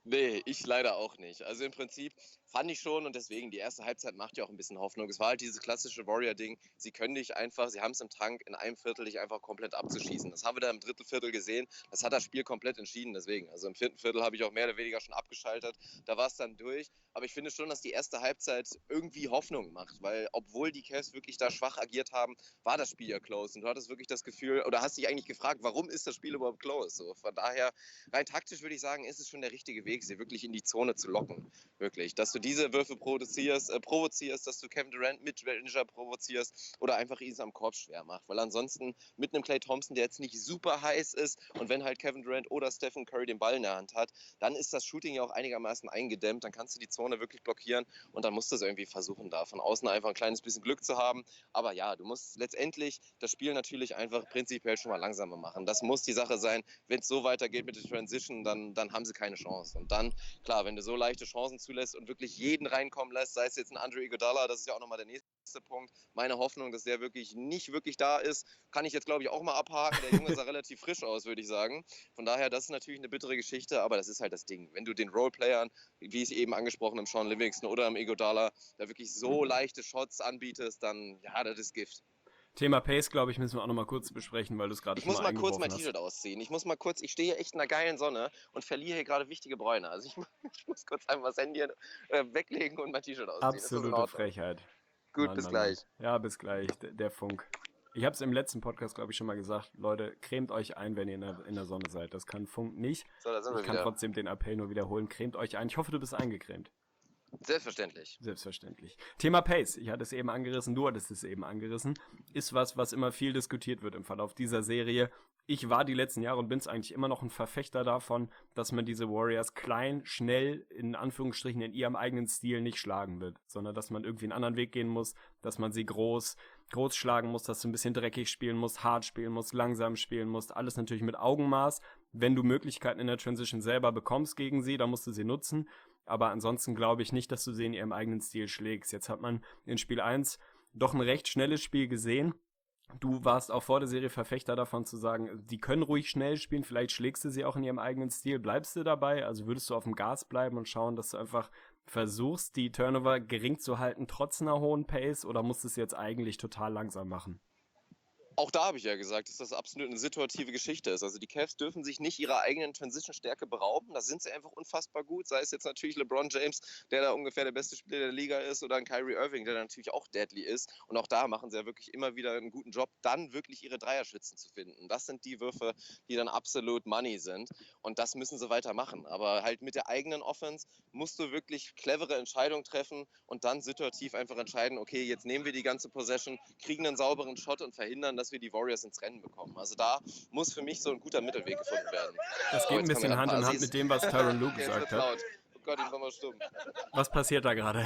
Speaker 3: Nee, ich leider auch nicht. Also im Prinzip fand ich schon und deswegen, die erste Halbzeit macht ja auch ein bisschen Hoffnung. Es war halt dieses klassische Warrior-Ding. Sie können dich einfach, sie haben es im Tank, in einem Viertel dich einfach komplett abzuschießen. Das haben wir da im dritten Viertel gesehen. Das hat das Spiel komplett entschieden, deswegen. Also im vierten Viertel habe ich auch mehr oder weniger schon abgeschaltet. Da war es dann durch. Aber ich finde schon, dass die erste Halbzeit irgendwie Hoffnung macht, weil obwohl die Cavs wirklich da schwach agiert haben, war das Spiel ja close. Und du hattest wirklich das Gefühl, oder hast dich eigentlich gefragt, warum ist das Spiel überhaupt close? So, von daher, rein taktisch würde ich sagen, ist es schon der richtige Weg, sie wirklich in die Zone zu locken. Wirklich. Dass du diese Würfe provozierst, äh, provozierst, dass du Kevin Durant mit Ranger provozierst oder einfach ihn am Korb schwer macht. Weil ansonsten mit einem Klay Thompson, der jetzt nicht super heiß ist und wenn halt Kevin Durant oder Stephen Curry den Ball in der Hand hat, dann ist das Shooting ja auch einigermaßen eingedämmt. Dann kannst du die Zone wirklich blockieren und dann musst du es irgendwie versuchen, da von außen einfach ein kleines bisschen Glück zu haben. Aber ja, du musst letztendlich das Spiel natürlich einfach prinzipiell schon mal langsamer machen. Das muss die Sache sein. Wenn es so weitergeht mit der Transition, dann, dann haben sie keine Chance. Und dann, klar, wenn du so leichte Chancen zulässt und wirklich jeden reinkommen lässt, sei es jetzt ein Andre Iguodala, das ist ja auch nochmal der nächste Punkt. Meine Hoffnung, dass der wirklich nicht wirklich da ist, kann ich jetzt, glaube ich, auch mal abhaken. Der Junge sah relativ frisch aus, würde ich sagen. Von daher, das ist natürlich eine bittere Geschichte, aber das ist halt das Ding. Wenn du den Roleplayern, wie ich eben angesprochen im Sean Livingston oder im Iguodala, da wirklich so leichte Shots anbietest, dann, ja, das ist Gift.
Speaker 2: Thema Pace, glaube ich, müssen wir auch nochmal kurz besprechen, weil du es gerade
Speaker 3: Ich
Speaker 2: schon
Speaker 3: muss
Speaker 2: mal
Speaker 3: mal kurz mein
Speaker 2: eingeworfen hast.
Speaker 3: T-Shirt ausziehen. Ich muss mal kurz, ich stehe hier echt in einer geilen Sonne und verliere hier gerade wichtige Bräune. Also ich, ich muss kurz einfach das Handy äh, weglegen und mein T-Shirt ausziehen. Ist das in
Speaker 2: Absolute
Speaker 3: Ordnung?
Speaker 2: Frechheit.
Speaker 3: Gut,
Speaker 2: Mann,
Speaker 3: bis
Speaker 2: Mann,
Speaker 3: gleich.
Speaker 2: Mann. Ja, bis gleich. Der, der Funk. Ich habe es im letzten Podcast, glaube ich, schon mal gesagt. Leute, cremt euch ein, wenn ihr in der, in der Sonne seid. Das kann Funk nicht.
Speaker 3: So, da sind
Speaker 2: Ich
Speaker 3: wir
Speaker 2: kann
Speaker 3: wieder.
Speaker 2: trotzdem den Appell nur wiederholen. Cremt euch ein. Ich hoffe, du bist eingecremt.
Speaker 3: Selbstverständlich.
Speaker 2: Selbstverständlich. Thema Pace, ich hatte es eben angerissen, du hattest es eben angerissen, ist was, was immer viel diskutiert wird im Verlauf dieser Serie. Ich war die letzten Jahre und bin es eigentlich immer noch ein Verfechter davon, dass man diese Warriors klein, schnell, in Anführungsstrichen in ihrem eigenen Stil nicht schlagen wird, sondern dass man irgendwie einen anderen Weg gehen muss, dass man sie groß, groß schlagen muss, dass du ein bisschen dreckig spielen musst, hart spielen musst, langsam spielen musst, alles natürlich mit Augenmaß. Wenn du Möglichkeiten in der Transition selber bekommst gegen sie, dann musst du sie nutzen. Aber ansonsten glaube ich nicht, dass du sie in ihrem eigenen Stil schlägst. Jetzt hat man in Spiel eins doch ein recht schnelles Spiel gesehen. Du warst auch vor der Serie Verfechter davon zu sagen, die können ruhig schnell spielen, vielleicht schlägst du sie auch in ihrem eigenen Stil. Bleibst du dabei? Also würdest du auf dem Gas bleiben und schauen, dass du einfach versuchst, die Turnover gering zu halten, trotz einer hohen Pace, oder musst du es jetzt eigentlich total langsam machen?
Speaker 3: Auch da habe ich ja gesagt, dass das absolut eine situative Geschichte ist. Also die Cavs dürfen sich nicht ihrer eigenen Transition-Stärke berauben. Da sind sie einfach unfassbar gut. Sei es jetzt natürlich LeBron James, der da ungefähr der beste Spieler der Liga ist, oder ein Kyrie Irving, der da natürlich auch deadly ist. Und auch da machen sie ja wirklich immer wieder einen guten Job, dann wirklich ihre Dreierschützen zu finden. Das sind die Würfe, die dann absolut Money sind. Und das müssen sie weitermachen. Aber halt mit der eigenen Offense musst du wirklich clevere Entscheidungen treffen und dann situativ einfach entscheiden, okay, jetzt nehmen wir die ganze Possession, kriegen einen sauberen Shot und verhindern, dass wir die Warriors ins Rennen bekommen. Also da muss für mich so ein guter Mittelweg gefunden werden.
Speaker 2: Das
Speaker 3: Oh,
Speaker 2: geht ein
Speaker 3: jetzt kommen
Speaker 2: bisschen
Speaker 3: wieder
Speaker 2: Hand in Hand
Speaker 3: Assis.
Speaker 2: mit dem, was Tyronn Lue
Speaker 3: Okay, jetzt
Speaker 2: gesagt
Speaker 3: wird's
Speaker 2: hat.
Speaker 3: laut. Oh Gott, ich mach mal stumm.
Speaker 2: Was passiert da gerade?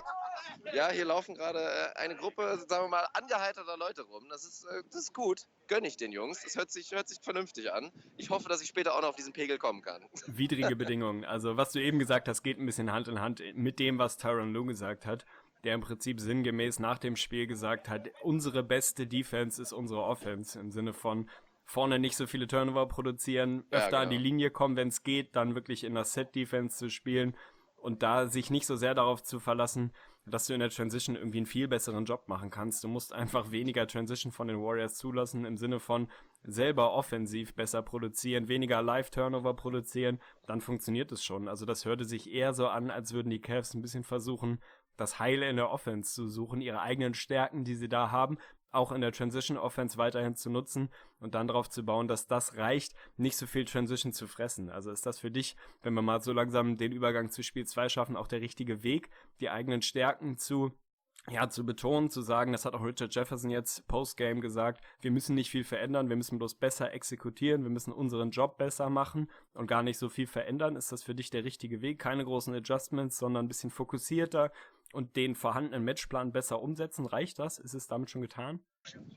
Speaker 3: Ja, hier laufen gerade äh, eine Gruppe, sagen wir mal, angeheiterter Leute rum. Das ist, äh, das ist gut. Gönn ich den Jungs. Das hört sich, hört sich vernünftig an. Ich hoffe, dass ich später auch noch auf diesen Pegel kommen kann.
Speaker 2: Widrige Bedingungen. Also was du eben gesagt hast, geht ein bisschen Hand in Hand mit dem, was Tyronn Lue gesagt hat, der im Prinzip sinngemäß nach dem Spiel gesagt hat, unsere beste Defense ist unsere Offense, im Sinne von vorne nicht so viele Turnover produzieren,
Speaker 3: Ja,
Speaker 2: öfter an die
Speaker 3: genau.
Speaker 2: Linie kommen, wenn es geht, dann wirklich in der Set-Defense zu spielen und da sich nicht so sehr darauf zu verlassen, dass du in der Transition irgendwie einen viel besseren Job machen kannst. Du musst einfach weniger Transition von den Warriors zulassen, im Sinne von selber offensiv besser produzieren, weniger Live-Turnover produzieren, dann funktioniert es schon. Also das hörte sich eher so an, als würden die Cavs ein bisschen versuchen, das Heile in der Offense zu suchen, ihre eigenen Stärken, die sie da haben, auch in der Transition-Offense weiterhin zu nutzen und dann darauf zu bauen, dass das reicht, nicht so viel Transition zu fressen. Also ist das für dich, wenn wir mal so langsam den Übergang zu Spiel zwei schaffen, auch der richtige Weg, die eigenen Stärken zu ja, zu betonen, zu sagen, das hat auch Richard Jefferson jetzt Postgame gesagt, wir müssen nicht viel verändern, wir müssen bloß besser exekutieren, wir müssen unseren Job besser machen und gar nicht so viel verändern. Ist das für dich der richtige Weg? Keine großen Adjustments, sondern ein bisschen fokussierter und den vorhandenen Matchplan besser umsetzen? Reicht das? Ist es damit schon getan?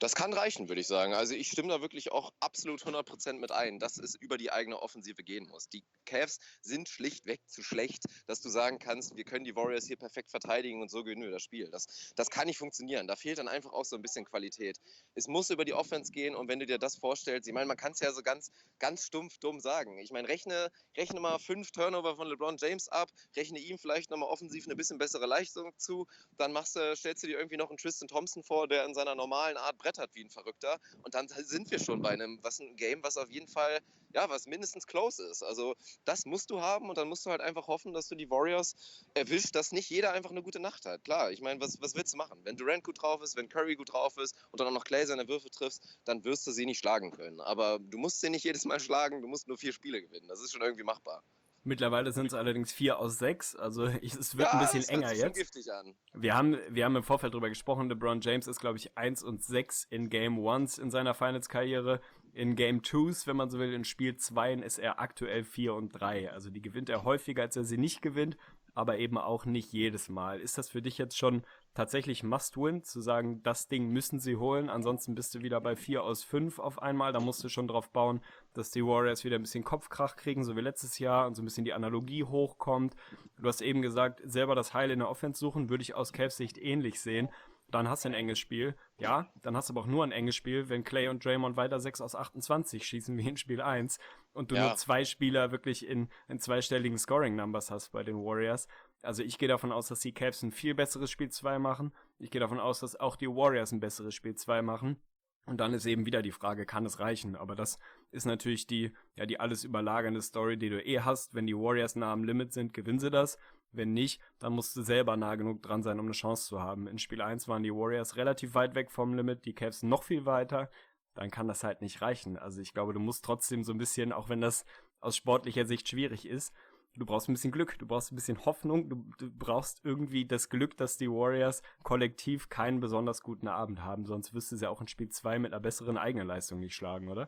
Speaker 3: Das kann reichen, würde ich sagen. Also ich stimme da wirklich auch absolut hundert Prozent mit ein, dass es über die eigene Offensive gehen muss. Die Cavs sind schlichtweg zu schlecht, dass du sagen kannst, wir können die Warriors hier perfekt verteidigen und so gewinnen wir das Spiel. Das, das kann nicht funktionieren. Da fehlt dann einfach auch so ein bisschen Qualität. Es muss über die Offense gehen und wenn du dir das vorstellst, ich meine, man kann es ja so ganz, ganz stumpf dumm sagen. Ich meine, rechne, rechne mal fünf Turnover von LeBron James ab, rechne ihm vielleicht nochmal offensiv eine bisschen bessere Leistung zu, dann machst du, stellst du dir irgendwie noch einen Tristan Thompson vor, der in seiner normalen Art brettert wie ein Verrückter und dann sind wir schon bei einem, was ein Game, was auf jeden Fall, ja, was mindestens close ist. Also das musst du haben und dann musst du halt einfach hoffen, dass du die Warriors erwischt, dass nicht jeder einfach eine gute Nacht hat. Klar, ich meine, was, was willst du machen? Wenn Durant gut drauf ist, wenn Curry gut drauf ist und dann auch noch Clay seine Würfe triffst, dann wirst du sie nicht schlagen können. Aber du musst sie nicht jedes Mal schlagen, du musst nur vier Spiele gewinnen. Das ist schon irgendwie machbar.
Speaker 2: Mittlerweile sind es allerdings vier aus sechs, also ich, es wird ein
Speaker 3: Ja,
Speaker 2: bisschen
Speaker 3: das hört
Speaker 2: enger
Speaker 3: sich schon
Speaker 2: jetzt.
Speaker 3: giftig an.
Speaker 2: Wir haben, wir haben im Vorfeld drüber gesprochen, LeBron James ist, glaube ich, eins und sechs in Game Ones in seiner Finals-Karriere. In Game Twos, wenn man so will, in Spiel zwei ist er aktuell vier und drei. Also die gewinnt er häufiger, als er sie nicht gewinnt, aber eben auch nicht jedes Mal. Ist das für dich jetzt schon tatsächlich Must-Win, zu sagen, das Ding müssen sie holen, ansonsten bist du wieder bei vier aus fünf auf einmal, da musst du schon drauf bauen, dass die Warriors wieder ein bisschen Kopfkrach kriegen, so wie letztes Jahr und so ein bisschen die Analogie hochkommt. Du hast eben gesagt, selber das Heil in der Offense suchen, würde ich aus Cavs Sicht ähnlich sehen. Dann hast du ein enges Spiel. Ja, dann hast du aber auch nur ein enges Spiel, wenn Clay und Draymond weiter sechs aus achtundzwanzig schießen wie in Spiel eins und du
Speaker 3: Ja.
Speaker 2: nur zwei Spieler wirklich in, in zweistelligen Scoring-Numbers hast bei den Warriors. Also ich gehe davon aus, dass die Cavs ein viel besseres Spiel zwei machen. Ich gehe davon aus, dass auch die Warriors ein besseres Spiel zwei machen. Und dann ist eben wieder die Frage, kann es reichen? Aber das ist natürlich die, ja, die alles überlagernde Story, die du eh hast. Wenn die Warriors nah am Limit sind, gewinnen sie das. Wenn nicht, dann musst du selber nah genug dran sein, um eine Chance zu haben. In Spiel eins waren die Warriors relativ weit weg vom Limit, die Cavs noch viel weiter. Dann kann das halt nicht reichen. Also ich glaube, du musst trotzdem so ein bisschen, auch wenn das aus sportlicher Sicht schwierig ist, du brauchst ein bisschen Glück, du brauchst ein bisschen Hoffnung, du, du brauchst irgendwie das Glück, dass die Warriors kollektiv keinen besonders guten Abend haben, sonst wirst du sie auch in Spiel zwei mit einer besseren eigenen Leistung nicht schlagen, oder?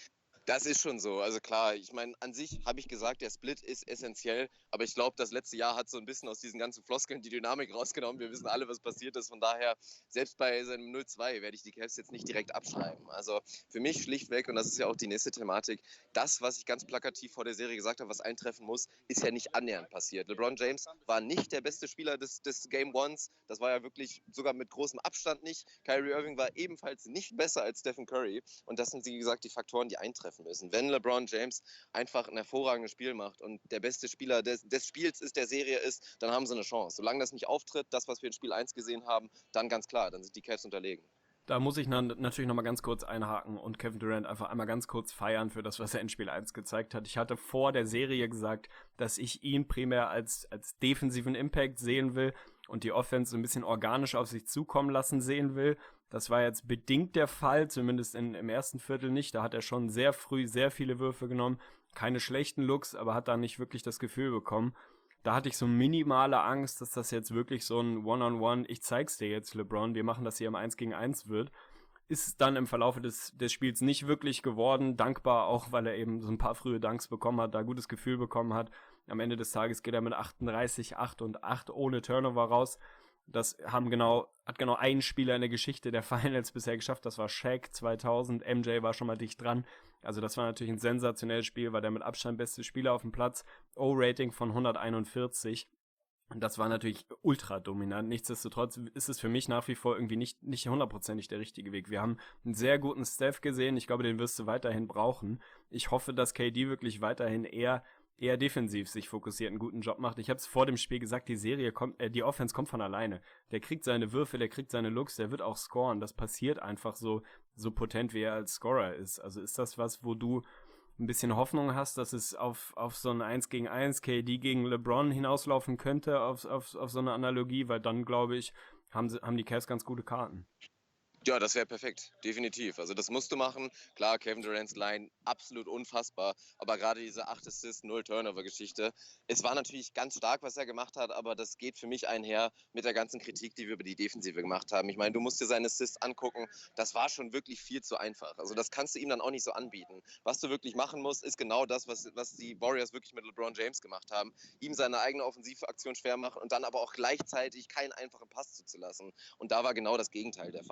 Speaker 3: Das ist schon so. Also klar, ich meine, an sich habe ich gesagt, der Split ist essentiell, aber ich glaube, das letzte Jahr hat so ein bisschen aus diesen ganzen Floskeln die Dynamik rausgenommen. Wir wissen alle, was passiert ist. Von daher, selbst bei seinem null zwei werde ich die Cavs jetzt nicht direkt abschreiben. Also für mich schlichtweg, und das ist ja auch die nächste Thematik, das, was ich ganz plakativ vor der Serie gesagt habe, was eintreffen muss, ist ja nicht annähernd passiert. LeBron James war nicht der beste Spieler des, des Game Ones. Das war ja wirklich sogar mit großem Abstand nicht. Kyrie Irving war ebenfalls nicht besser als Stephen Curry. Und das sind, wie gesagt, die Faktoren, die eintreffen müssen. Wenn LeBron James einfach ein hervorragendes Spiel macht und der beste Spieler des, des Spiels ist, der Serie ist, dann haben sie eine Chance. Solange das nicht auftritt, das, was wir in Spiel eins gesehen haben, dann ganz klar, dann sind die Cavs unterlegen.
Speaker 2: Da muss ich dann natürlich nochmal ganz kurz einhaken und Kevin Durant einfach einmal ganz kurz feiern für das, was er in Spiel eins gezeigt hat. Ich hatte vor der Serie gesagt, dass ich ihn primär als, als defensiven Impact sehen will und die Offense so ein bisschen organisch auf sich zukommen lassen sehen will. Das war jetzt bedingt der Fall, zumindest in, im ersten Viertel nicht. Da hat er schon sehr früh sehr viele Würfe genommen. Keine schlechten Looks, aber hat da nicht wirklich das Gefühl bekommen. Da hatte ich so minimale Angst, dass das jetzt wirklich so ein One-on-One, ich zeig's dir jetzt, LeBron, wir machen das hier im eins gegen eins wird. Ist es dann im Verlauf des, des Spiels nicht wirklich geworden. Dankbar auch, weil er eben so ein paar frühe Dunks bekommen hat, da gutes Gefühl bekommen hat. Am Ende des Tages geht er mit achtunddreißig, acht und acht ohne Turnover raus. Das haben genau, hat genau ein Spieler in der Geschichte der Finals bisher geschafft. Das war Shaq zweitausend. M J war schon mal dicht dran. Also das war natürlich ein sensationelles Spiel, war der mit Abstand beste Spieler auf dem Platz. O-Rating von hunderteinundvierzig. Und das war natürlich ultra dominant. Nichtsdestotrotz ist es für mich nach wie vor irgendwie nicht, nicht hundertprozentig der richtige Weg. Wir haben einen sehr guten Steph gesehen. Ich glaube, den wirst du weiterhin brauchen. Ich hoffe, dass K D wirklich weiterhin eher eher defensiv sich fokussiert, einen guten Job macht. Ich habe es vor dem Spiel gesagt, die Serie kommt, äh, die Offense kommt von alleine. Der kriegt seine Würfe, der kriegt seine Looks, der wird auch scoren. Das passiert einfach so, so potent, wie er als Scorer ist. Also ist das was, wo du ein bisschen Hoffnung hast, dass es auf, auf so ein eins gegen eins K D gegen LeBron hinauslaufen könnte, auf, auf, auf so eine Analogie, weil dann, glaube ich, haben, sie, haben die Cavs ganz gute Karten.
Speaker 3: Ja, das wäre perfekt, definitiv. Also das musst du machen. Klar, Kevin Durant's Line, absolut unfassbar. Aber gerade diese acht Assists, null Turnover-Geschichte. Es war natürlich ganz stark, was er gemacht hat, aber das geht für mich einher mit der ganzen Kritik, die wir über die Defensive gemacht haben. Ich meine, du musst dir seine Assists angucken. Das war schon wirklich viel zu einfach. Also das kannst du ihm dann auch nicht so anbieten. Was du wirklich machen musst, ist genau das, was, was die Warriors wirklich mit LeBron James gemacht haben. Ihm seine eigene Offensivaktion schwer machen und dann aber auch gleichzeitig keinen einfachen Pass zuzulassen. Und da war genau das Gegenteil der Fall. Also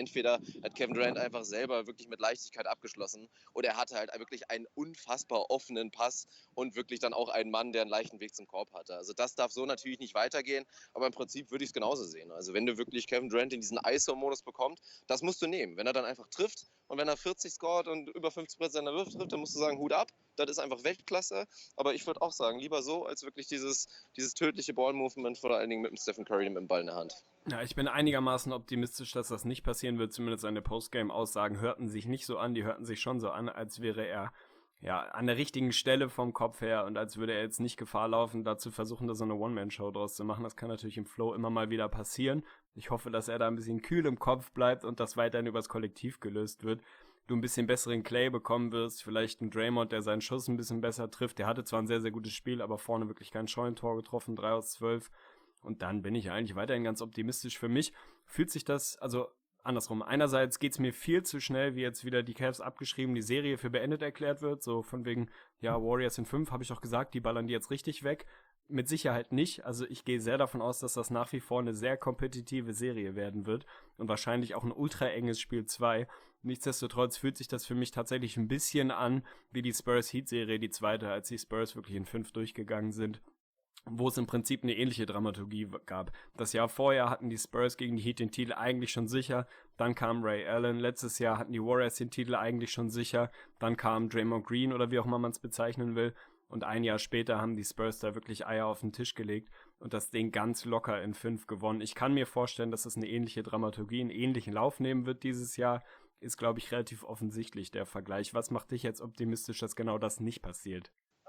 Speaker 3: entweder hat Kevin Durant einfach selber wirklich mit Leichtigkeit abgeschlossen oder er hatte halt wirklich einen unfassbar offenen Pass und wirklich dann auch einen Mann, der einen leichten Weg zum Korb hatte. Also das darf so natürlich nicht weitergehen, aber im Prinzip würde ich es genauso sehen. Also wenn du wirklich Kevin Durant in diesen I S O-Modus bekommst, das musst du nehmen. Wenn er dann einfach trifft und wenn er vierzig scoret und über fünfzig Prozent seiner Würfe trifft, dann musst du sagen, Hut ab, das ist einfach Weltklasse. Aber ich würde auch sagen, lieber so, als wirklich dieses, dieses tödliche Ball-Movement, vor allen Dingen mit dem Stephen Curry mit dem Ball in der Hand.
Speaker 2: Ja, ich bin einigermaßen optimistisch, dass das nicht passieren wird. Zumindest seine Postgame-Aussagen hörten sich nicht so an. Die hörten sich schon so an, als wäre er ja an der richtigen Stelle vom Kopf her und als würde er jetzt nicht Gefahr laufen, dazu versuchen, da so eine One-Man-Show draus zu machen. Das kann natürlich im Flow immer mal wieder passieren. Ich hoffe, dass er da ein bisschen kühl im Kopf bleibt und das weiterhin übers Kollektiv gelöst wird. Du ein bisschen besseren Clay bekommen wirst, vielleicht ein Draymond, der seinen Schuss ein bisschen besser trifft. Der hatte zwar ein sehr, sehr gutes Spiel, aber vorne wirklich kein Scheunentor getroffen, drei aus zwölf. Und dann bin ich eigentlich weiterhin ganz optimistisch. Für mich fühlt sich das, also andersrum. Einerseits geht's mir viel zu schnell, wie jetzt wieder die Cavs abgeschrieben, die Serie für beendet erklärt wird. So von wegen, ja, Warriors in fünf, habe ich doch gesagt, die ballern die jetzt richtig weg. Mit Sicherheit nicht. Also ich gehe sehr davon aus, dass das nach wie vor eine sehr kompetitive Serie werden wird. Und wahrscheinlich auch ein ultra enges Spiel zwei. Nichtsdestotrotz fühlt sich das für mich tatsächlich ein bisschen an wie die Spurs-Heat-Serie, die zweite, als die Spurs wirklich in fünf durchgegangen sind, wo es im Prinzip eine ähnliche Dramaturgie gab. Das Jahr vorher hatten die Spurs gegen die Heat den Titel eigentlich schon sicher, dann kam Ray Allen, letztes Jahr hatten die Warriors den Titel eigentlich schon sicher, dann kam Draymond Green oder wie auch immer man es bezeichnen will und ein Jahr später haben die Spurs da wirklich Eier auf den Tisch gelegt und das Ding ganz locker in fünf gewonnen. Ich kann mir vorstellen, dass es eine ähnliche Dramaturgie, einen ähnlichen Lauf nehmen wird dieses Jahr, ist glaube ich relativ offensichtlich der Vergleich. Was macht dich jetzt optimistisch, dass genau das nicht passiert?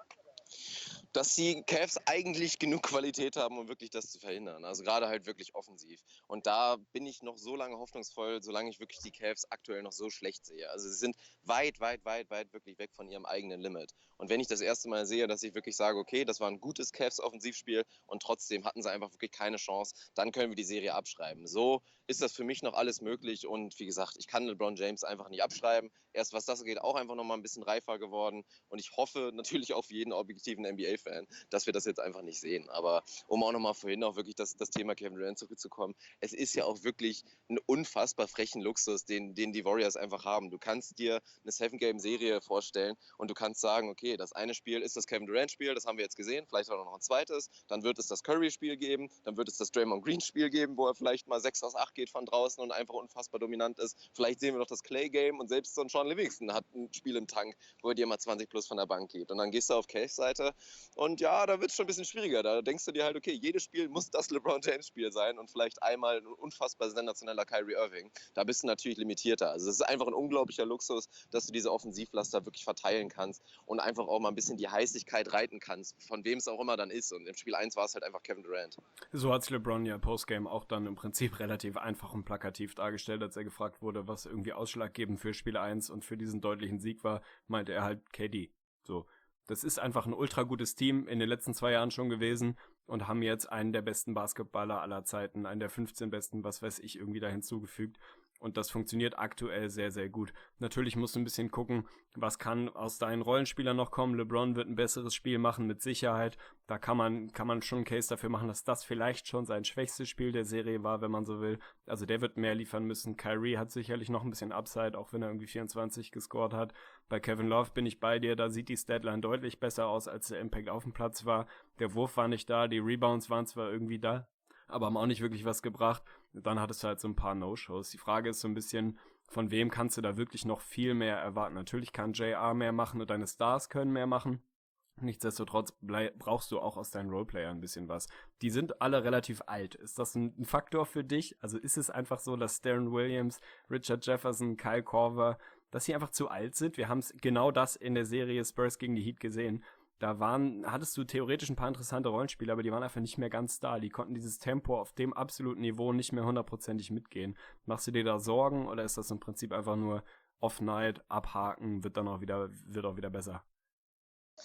Speaker 3: Dass die Cavs eigentlich genug Qualität haben, um wirklich das zu verhindern. Also gerade halt wirklich offensiv. Und da bin ich noch so lange hoffnungsvoll, solange ich wirklich die Cavs aktuell noch so schlecht sehe. Also sie sind weit, weit, weit, weit wirklich weg von ihrem eigenen Limit. Und wenn ich das erste Mal sehe, dass ich wirklich sage, okay, das war ein gutes Cavs-Offensivspiel und trotzdem hatten sie einfach wirklich keine Chance, dann können wir die Serie abschreiben. So ist das für mich noch alles möglich. Und wie gesagt, ich kann LeBron James einfach nicht abschreiben. Erst was das geht, auch einfach nochmal ein bisschen reifer geworden. Und ich hoffe natürlich auch für jeden objektiven N B A-Fan, dass wir das jetzt einfach nicht sehen. Aber um auch nochmal vorhin auch wirklich das, das Thema Kevin Durant zurückzukommen, es ist ja auch wirklich ein unfassbar frechen Luxus, den, den die Warriors einfach haben. Du kannst dir eine Seven-Game-Serie vorstellen und du kannst sagen, okay, das eine Spiel ist das Kevin Durant-Spiel, das haben wir jetzt gesehen, vielleicht auch noch ein zweites, dann wird es das Curry-Spiel geben, dann wird es das Draymond Green-Spiel geben, wo er vielleicht mal sechs aus acht geht von draußen und einfach unfassbar dominant ist. Vielleicht sehen wir noch das Clay-Game und selbst so ein Sean Livingston hat ein Spiel im Tank, wo er dir mal zwanzig plus von der Bank gibt. Und dann gehst du auf Cavs-Seite und ja, da wird es schon ein bisschen schwieriger. Da denkst du dir halt, okay, jedes Spiel muss das LeBron James-Spiel sein und vielleicht einmal ein unfassbar sensationeller Kyrie Irving. Da bist du natürlich limitierter. Also es ist einfach ein unglaublicher Luxus, dass du diese Offensivlaster wirklich verteilen kannst und einfach auch mal ein bisschen die Heißigkeit reiten kannst, von wem es auch immer dann ist. Und im Spiel eins war es halt einfach Kevin Durant.
Speaker 2: So hat es LeBron ja Postgame auch dann im Prinzip relativ einfach und plakativ dargestellt, als er gefragt wurde, was irgendwie ausschlaggebend für Spiel eins und für diesen deutlichen Sieg war, meinte er halt K D. So. Das ist einfach ein ultra gutes Team, in den letzten zwei Jahren schon gewesen und haben jetzt einen der besten Basketballer aller Zeiten, einen der fünfzehn besten, was weiß ich, irgendwie da hinzugefügt. Und das funktioniert aktuell sehr, sehr gut. Natürlich musst du ein bisschen gucken, was kann aus deinen Rollenspielern noch kommen. LeBron wird ein besseres Spiel machen, mit Sicherheit. Da kann man, kann man schon einen Case dafür machen, dass das vielleicht schon sein schwächstes Spiel der Serie war, wenn man so will. Also der wird mehr liefern müssen. Kyrie hat sicherlich noch ein bisschen Upside, auch wenn er irgendwie vierundzwanzig gescored hat. Bei Kevin Love bin ich bei dir, da sieht die Statline deutlich besser aus, als der Impact auf dem Platz war. Der Wurf war nicht da, die Rebounds waren zwar irgendwie da, aber haben auch nicht wirklich was gebracht. Dann hattest du halt so ein paar No-Shows. Die Frage ist so ein bisschen, von wem kannst du da wirklich noch viel mehr erwarten? Natürlich kann J R mehr machen und deine Stars können mehr machen. Nichtsdestotrotz bleib, brauchst du auch aus deinen Roleplayern ein bisschen was. Die sind alle relativ alt. Ist das ein, ein Faktor für dich? Also ist es einfach so, dass Deron Williams, Richard Jefferson, Kyle Korver, dass sie einfach zu alt sind? Wir haben es genau das in der Serie Spurs gegen die Heat gesehen. Da waren, hattest du theoretisch ein paar interessante Rollenspiele, aber die waren einfach nicht mehr ganz da. Die konnten dieses Tempo auf dem absoluten Niveau nicht mehr hundertprozentig mitgehen. Machst du dir da Sorgen oder ist das im Prinzip einfach nur Off-Night, abhaken, wird dann auch wieder, wird auch wieder besser?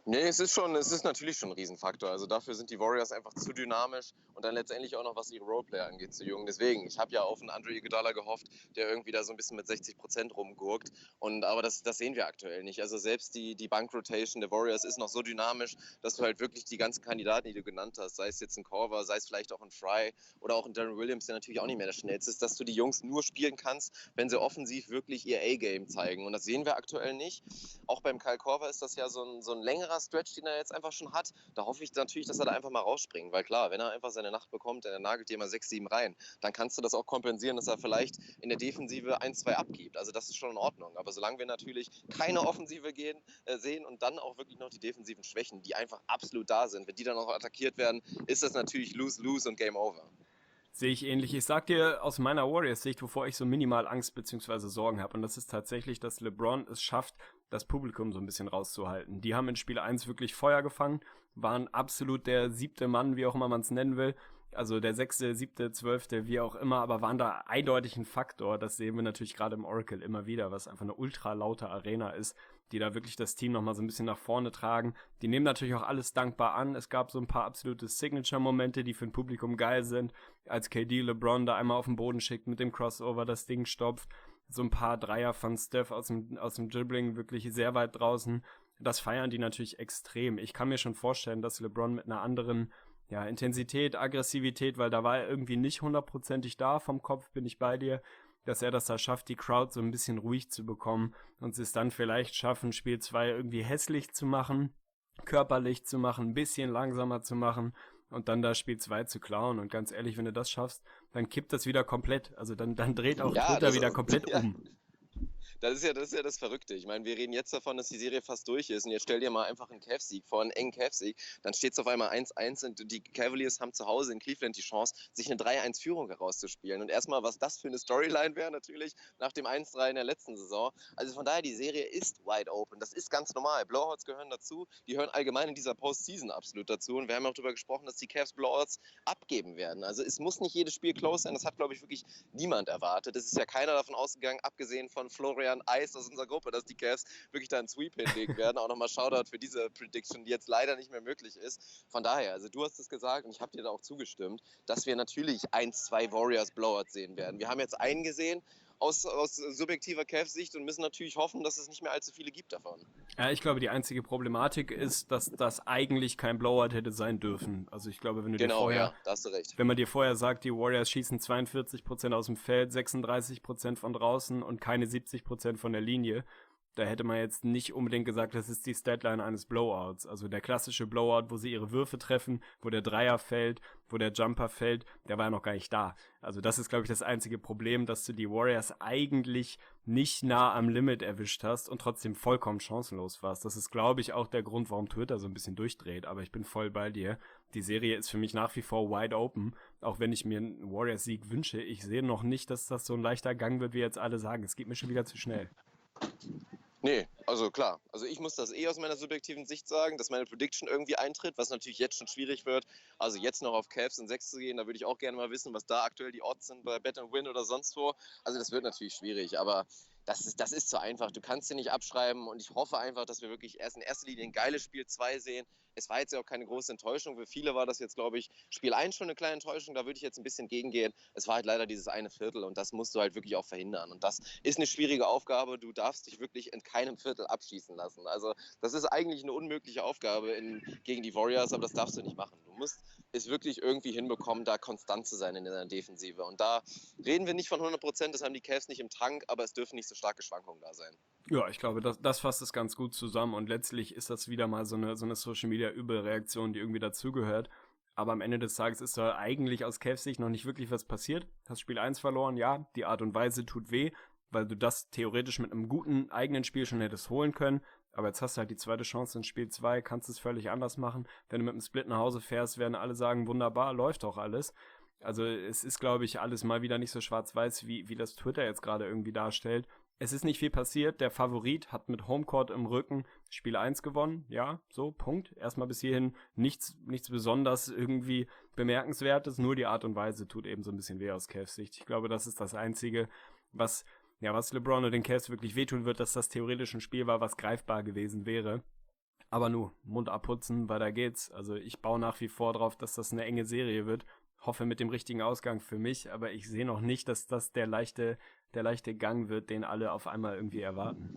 Speaker 3: Nee, es ist schon, es ist natürlich schon ein Riesenfaktor. Also dafür sind die Warriors einfach zu dynamisch und dann letztendlich auch noch, was ihre Roleplayer angeht, zu jung. Deswegen, ich habe ja auf einen Andre Iguodala gehofft, der irgendwie da so ein bisschen mit sechzig Prozent rumgurkt. Und aber das, das sehen wir aktuell nicht. Also selbst die, die Bank-Rotation der Warriors ist noch so dynamisch, dass du halt wirklich die ganzen Kandidaten, die du genannt hast, sei es jetzt ein Korver, sei es vielleicht auch ein Fry oder auch ein Darren Williams, der natürlich auch nicht mehr der schnellste ist, dass du die Jungs nur spielen kannst, wenn sie offensiv wirklich ihr A-Game zeigen. Und das sehen wir aktuell nicht. Auch beim Kyle Korver ist das ja so ein, so ein längerer Stretch, den er jetzt einfach schon hat. Da hoffe ich natürlich, dass er da einfach mal rausspringt. Weil klar, wenn er einfach seine Nacht bekommt, er nagelt dir mal sechs, sieben rein, dann kannst du das auch kompensieren, dass er vielleicht in der Defensive ein, zwei abgibt. Also das ist schon in Ordnung. Aber solange wir natürlich keine Offensive gehen, äh, sehen und dann auch wirklich noch die defensiven Schwächen, die einfach absolut da sind, wenn die dann auch attackiert werden, ist das natürlich lose-lose und Game Over.
Speaker 2: Sehe ich ähnlich. Ich sag dir aus meiner Warriors-Sicht, wovor ich so minimal Angst bzw. Sorgen habe. Und das ist tatsächlich, dass LeBron es schafft, das Publikum so ein bisschen rauszuhalten. Die haben in Spiel eins wirklich Feuer gefangen, waren absolut der siebte Mann, wie auch immer man es nennen will. Also der sechste, siebte, zwölfte, wie auch immer, aber waren da eindeutig ein Faktor. Das sehen wir natürlich gerade im Oracle immer wieder, was einfach eine ultra laute Arena ist, die da wirklich das Team nochmal so ein bisschen nach vorne tragen. Die nehmen natürlich auch alles dankbar an. Es gab so ein paar absolute Signature-Momente, die für ein Publikum geil sind, als K D LeBron da einmal auf den Boden schickt, mit dem Crossover das Ding stopft. So ein paar Dreier von Steph aus dem, aus dem Dribbling wirklich sehr weit draußen. Das feiern die natürlich extrem. Ich kann mir schon vorstellen, dass LeBron mit einer anderen ja, Intensität, Aggressivität, weil da war er irgendwie nicht hundertprozentig da, vom Kopf bin ich bei dir, dass er das da schafft, die Crowd so ein bisschen ruhig zu bekommen und es dann vielleicht schaffen, Spiel zwei irgendwie hässlich zu machen, körperlich zu machen, ein bisschen langsamer zu machen und dann da Spiel zwei zu klauen. Und ganz ehrlich, wenn du das schaffst, dann kippt das wieder komplett. Also dann, dann dreht auch
Speaker 3: Ja,
Speaker 2: Twitter
Speaker 3: das-
Speaker 2: wieder komplett
Speaker 3: ja.
Speaker 2: um.
Speaker 3: Das ist ja das, ist ja das Verrückte. Ich meine, wir reden jetzt davon, dass die Serie fast durch ist. Und jetzt stell dir mal einfach einen Cavs-Sieg vor, einen engen Cavs-Sieg. Dann steht es auf einmal eins eins und die Cavaliers haben zu Hause in Cleveland die Chance, sich eine drei eins Führung herauszuspielen. Und erstmal, was das für eine Storyline wäre, natürlich nach dem eins drei in der letzten Saison. Also von daher, die Serie ist wide open. Das ist ganz normal. Blowouts gehören dazu. Die hören allgemein in dieser Postseason absolut dazu. Und wir haben auch darüber gesprochen, dass die Cavs Blowouts abgeben werden. Also es muss nicht jedes Spiel close sein. Das hat, glaube ich, wirklich niemand erwartet. Es ist ja keiner davon ausgegangen, abgesehen von Florian Eis aus unserer Gruppe, dass die Cavs wirklich da einen Sweep hinlegen werden. Auch nochmal Shoutout für diese Prediction, die jetzt leider nicht mehr möglich ist. Von daher, also du hast es gesagt und ich habe dir da auch zugestimmt, dass wir natürlich eins, zwei Warriors Blowouts sehen werden. Wir haben jetzt einen gesehen aus, aus subjektiver Cavs-Sicht und müssen natürlich hoffen, dass es nicht mehr allzu viele gibt davon.
Speaker 2: Ja, ich glaube, die einzige Problematik ist, dass das eigentlich kein Blowout hätte sein dürfen. Also ich glaube, wenn du dir
Speaker 3: Genau,
Speaker 2: vorher
Speaker 3: ja, da hast du recht.
Speaker 2: Wenn man dir vorher sagt, die Warriors schießen zweiundvierzig Prozent aus dem Feld, sechsunddreißig Prozent von draußen und keine siebzig Prozent von der Linie, da hätte man jetzt nicht unbedingt gesagt, das ist die Statline eines Blowouts. Also der klassische Blowout, wo sie ihre Würfe treffen, wo der Dreier fällt, wo der Jumper fällt, der war ja noch gar nicht da. Also das ist, glaube ich, das einzige Problem, dass du die Warriors eigentlich nicht nah am Limit erwischt hast und trotzdem vollkommen chancenlos warst. Das ist, glaube ich, auch der Grund, warum Twitter so ein bisschen durchdreht. Aber ich bin voll bei dir. Die Serie ist für mich nach wie vor wide open, auch wenn ich mir einen Warriors-Sieg wünsche. Ich sehe noch nicht, dass das so ein leichter Gang wird, wie jetzt alle sagen. Es geht mir schon wieder zu schnell.
Speaker 3: Nee, also klar. Also ich muss das eh aus meiner subjektiven Sicht sagen, dass meine Prediction irgendwie eintritt, was natürlich jetzt schon schwierig wird. Also jetzt noch auf Cavs in sechs zu gehen, da würde ich auch gerne mal wissen, was da aktuell die Odds sind bei Bet and Win oder sonst wo. Also das wird natürlich schwierig, aber das ist, das ist zu einfach. Du kannst sie nicht abschreiben und ich hoffe einfach, dass wir wirklich erst in erster Linie ein geiles Spiel zwei sehen. Es war jetzt ja auch keine große Enttäuschung. Für viele war das jetzt, glaube ich, Spiel eins schon eine kleine Enttäuschung. Da würde ich jetzt ein bisschen gegengehen. Es war halt leider dieses eine Viertel und das musst du halt wirklich auch verhindern. Und das ist eine schwierige Aufgabe. Du darfst dich wirklich in keinem Viertel abschießen lassen. Also das ist eigentlich eine unmögliche Aufgabe in, gegen die Warriors, aber das darfst du nicht machen. Du musst es wirklich irgendwie hinbekommen, da konstant zu sein in der Defensive. Und da reden wir nicht von hundert Prozent, das haben die Cavs nicht im Tank, aber es dürfen nicht so starke Schwankungen da sein.
Speaker 2: Ja, ich glaube, das, das fasst es ganz gut zusammen und letztlich ist das wieder mal so eine, so eine Social-Media-Überreaktion, die irgendwie dazugehört. Aber am Ende des Tages ist da eigentlich aus Cavs Sicht noch nicht wirklich was passiert. Hast Spiel eins verloren, ja, die Art und Weise tut weh, weil du das theoretisch mit einem guten eigenen Spiel schon hättest holen können. Aber jetzt hast du halt die zweite Chance in Spiel zwei, kannst es völlig anders machen. Wenn du mit einem Split nach Hause fährst, werden alle sagen, wunderbar, läuft doch alles. Also es ist, glaube ich, alles mal wieder nicht so schwarz-weiß, wie, wie das Twitter jetzt gerade irgendwie darstellt. Es ist nicht viel passiert. Der Favorit hat mit Homecourt im Rücken Spiel eins gewonnen. Ja, so, Punkt. Erstmal bis hierhin nichts, nichts besonders irgendwie Bemerkenswertes. Nur die Art und Weise tut eben so ein bisschen weh aus Cavs Sicht. Ich glaube, das ist das Einzige, was, ja, was LeBron und den Cavs wirklich wehtun wird, dass das theoretisch ein Spiel war, was greifbar gewesen wäre. Aber nu, Mund abputzen, weiter geht's. Also ich baue nach wie vor drauf, dass das eine enge Serie wird. Hoffe mit dem richtigen Ausgang für mich, aber ich sehe noch nicht, dass das der leichte, der leichte Gang wird, den alle auf einmal irgendwie erwarten.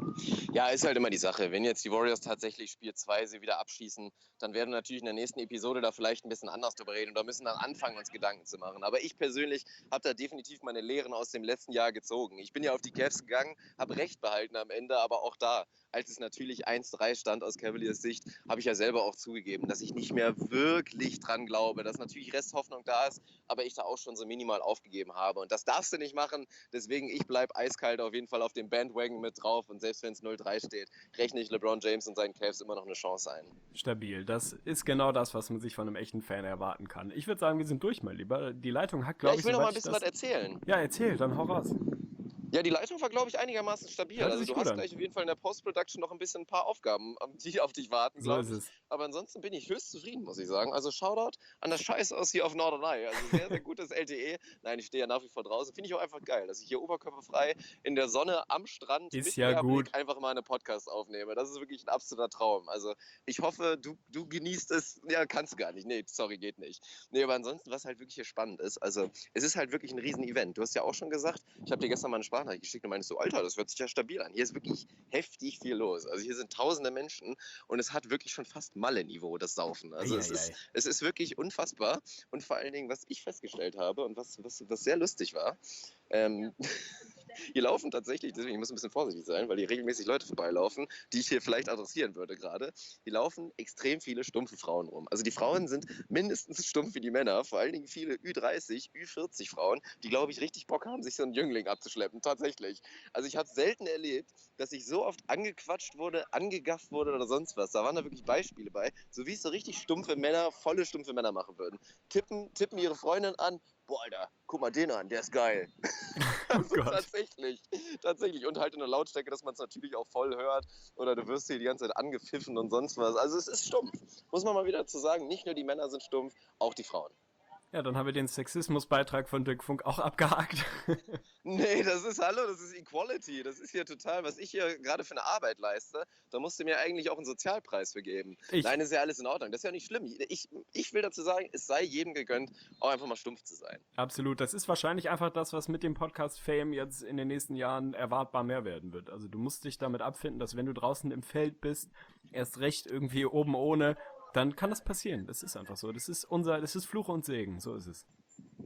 Speaker 3: Ja, ist halt immer die Sache. Wenn jetzt die Warriors tatsächlich Spiel zwei sie wieder abschießen, dann werden wir natürlich in der nächsten Episode da vielleicht ein bisschen anders drüber reden oder müssen dann anfangen, uns Gedanken zu machen. Aber ich persönlich habe da definitiv meine Lehren aus dem letzten Jahr gezogen. Ich bin ja auf die Cavs gegangen, habe recht behalten am Ende, aber auch da, als es natürlich eins drei stand aus Cavaliers Sicht, habe ich ja selber auch zugegeben, dass ich nicht mehr wirklich dran glaube, dass natürlich Resthoffnung da ist, aber ich da auch schon so minimal aufgegeben habe. Und das darfst du nicht machen, deswegen ich bleibe eiskalt auf jeden Fall auf dem Bandwagon mit drauf und selbst wenn es null drei steht, rechne ich LeBron James und seinen Cavs immer noch eine Chance ein.
Speaker 2: Stabil, das ist genau das, was man sich von einem echten Fan erwarten kann. Ich würde sagen, wir sind durch, mein Lieber. Die Leitung hat, glaube
Speaker 3: Ja,
Speaker 2: ich,
Speaker 3: ich will noch mal
Speaker 2: soweit
Speaker 3: ein bisschen
Speaker 2: das...
Speaker 3: was erzählen.
Speaker 2: Ja, erzähl, dann hau raus.
Speaker 3: Ja, die Leitung war, glaube ich, einigermaßen stabil.
Speaker 2: Hört
Speaker 3: Also
Speaker 2: sich
Speaker 3: du
Speaker 2: gut
Speaker 3: hast
Speaker 2: an.
Speaker 3: gleich auf jeden Fall in der Post-Production noch ein bisschen ein paar Aufgaben, ähm, die auf dich warten,
Speaker 2: So
Speaker 3: glaube
Speaker 2: ist
Speaker 3: ich.
Speaker 2: es.
Speaker 3: Aber ansonsten bin ich höchst zufrieden, muss ich sagen. Also Shoutout an das Scheiß aus hier auf Norderney. Also sehr, sehr gutes L T E. Nein, ich stehe ja nach wie vor draußen. Finde ich auch einfach geil, dass ich hier oberkörperfrei in der Sonne am Strand
Speaker 2: Ist
Speaker 3: mit
Speaker 2: ja
Speaker 3: Meerblick
Speaker 2: gut.
Speaker 3: einfach mal eine Podcast aufnehme. Das ist wirklich ein absoluter Traum. Also ich hoffe, du, du genießt es. Ja, kannst du gar nicht. Nee, sorry, geht nicht. Nee, aber ansonsten, was halt wirklich hier spannend ist, also es ist halt wirklich ein Riesen-Event. Du hast ja auch schon gesagt, ich habe dir gestern mal eine Sprachnachricht geschickt und meinst so, Alter, das hört sich ja stabil an. Hier ist wirklich heftig viel los. Also hier sind tausende Menschen und es hat wirklich schon fast Malle-Niveau, das Saufen. Also es ist,
Speaker 2: Eieiei.
Speaker 3: es ist wirklich unfassbar. Und vor allen Dingen, was ich festgestellt habe und was, was, was sehr lustig war, ähm, hier laufen tatsächlich, deswegen ich muss ein bisschen vorsichtig sein, weil hier regelmäßig Leute vorbeilaufen, die ich hier vielleicht adressieren würde gerade. Hier laufen extrem viele stumpfe Frauen rum. Also die Frauen sind mindestens stumpf wie die Männer, vor allen Dingen viele Ü dreißig, Ü vierzig Frauen, die, glaube ich, richtig Bock haben, sich so einen Jüngling abzuschleppen, tatsächlich. Also ich habe selten erlebt, dass ich so oft angequatscht wurde, angegafft wurde oder sonst was. Da waren da wirklich Beispiele bei, so wie es so richtig stumpfe Männer, volle stumpfe Männer machen würden. Tippen, tippen ihre Freundin an, boah, Alter, guck mal den an, der ist geil.
Speaker 2: Oh
Speaker 3: Also
Speaker 2: Gott.
Speaker 3: tatsächlich, tatsächlich. Und halt in der Lautstärke, dass man es natürlich auch voll hört. Oder du wirst hier die ganze Zeit angepfiffen und sonst was. Also es ist stumpf. Muss man mal wieder zu sagen, nicht nur die Männer sind stumpf, auch die Frauen.
Speaker 2: Ja, dann haben wir den Sexismusbeitrag von Dirk Funk auch abgehakt.
Speaker 3: Nee, das ist, hallo, das ist Equality. Das ist hier total, was ich hier gerade für eine Arbeit leiste. Da musst du mir eigentlich auch einen Sozialpreis für geben.
Speaker 2: Ich-
Speaker 3: Nein, ist ja alles in Ordnung. Das ist ja nicht schlimm. Ich, ich will dazu sagen, es sei jedem gegönnt, auch einfach mal stumpf zu sein.
Speaker 2: Absolut. Das ist wahrscheinlich einfach das, was mit dem Podcast Fame jetzt in den nächsten Jahren erwartbar mehr werden wird. Also du musst dich damit abfinden, dass wenn du draußen im Feld bist, erst recht irgendwie oben ohne, dann kann das passieren. Das ist einfach so. Das ist unser, das ist Fluch und Segen. So ist es.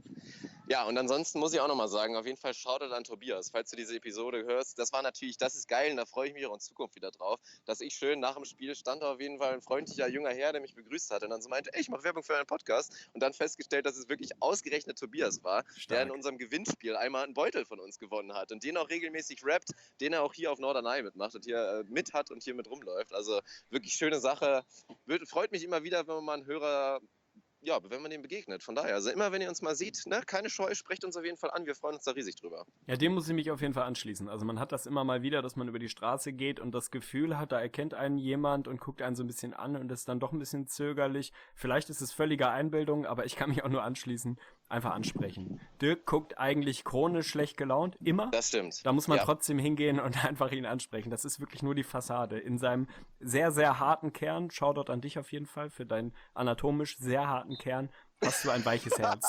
Speaker 3: Ja, und ansonsten muss ich auch nochmal sagen, auf jeden Fall Shoutout an Tobias, falls du diese Episode hörst. Das war natürlich, das ist geil und da freue ich mich auch in Zukunft wieder drauf, dass ich schön nach dem Spiel stand da auf jeden Fall ein freundlicher junger Herr, der mich begrüßt hat und dann so meinte, ey, ich mache Werbung für einen Podcast und dann festgestellt, dass es wirklich ausgerechnet Tobias war,
Speaker 2: Stark.
Speaker 3: der in unserem Gewinnspiel einmal einen Beutel von uns gewonnen hat und den auch regelmäßig rappt, den er auch hier auf Norderney mitmacht und hier äh, mit hat und hier mit rumläuft. Also wirklich schöne Sache. Wird, freut mich immer wieder, wenn man mal einen Hörer, ja, wenn man dem begegnet. Von daher, also immer, wenn ihr uns mal seht, ne, keine Scheu, sprecht uns auf jeden Fall an. Wir freuen uns da riesig drüber.
Speaker 2: Ja, dem muss ich mich auf jeden Fall anschließen. Also man hat das immer mal wieder, dass man über die Straße geht und das Gefühl hat, da erkennt einen jemand und guckt einen so ein bisschen an und ist dann doch ein bisschen zögerlich. Vielleicht ist es völlige Einbildung, aber ich kann mich auch nur anschließen. Einfach ansprechen. Dirk guckt eigentlich chronisch schlecht gelaunt, immer.
Speaker 3: Das stimmt.
Speaker 2: Da muss man
Speaker 3: Ja.
Speaker 2: trotzdem hingehen und einfach ihn ansprechen. Das ist wirklich nur die Fassade. In seinem sehr, sehr harten Kern, Shoutout an dich auf jeden Fall, für deinen anatomisch sehr harten Kern, hast du ein weiches Herz.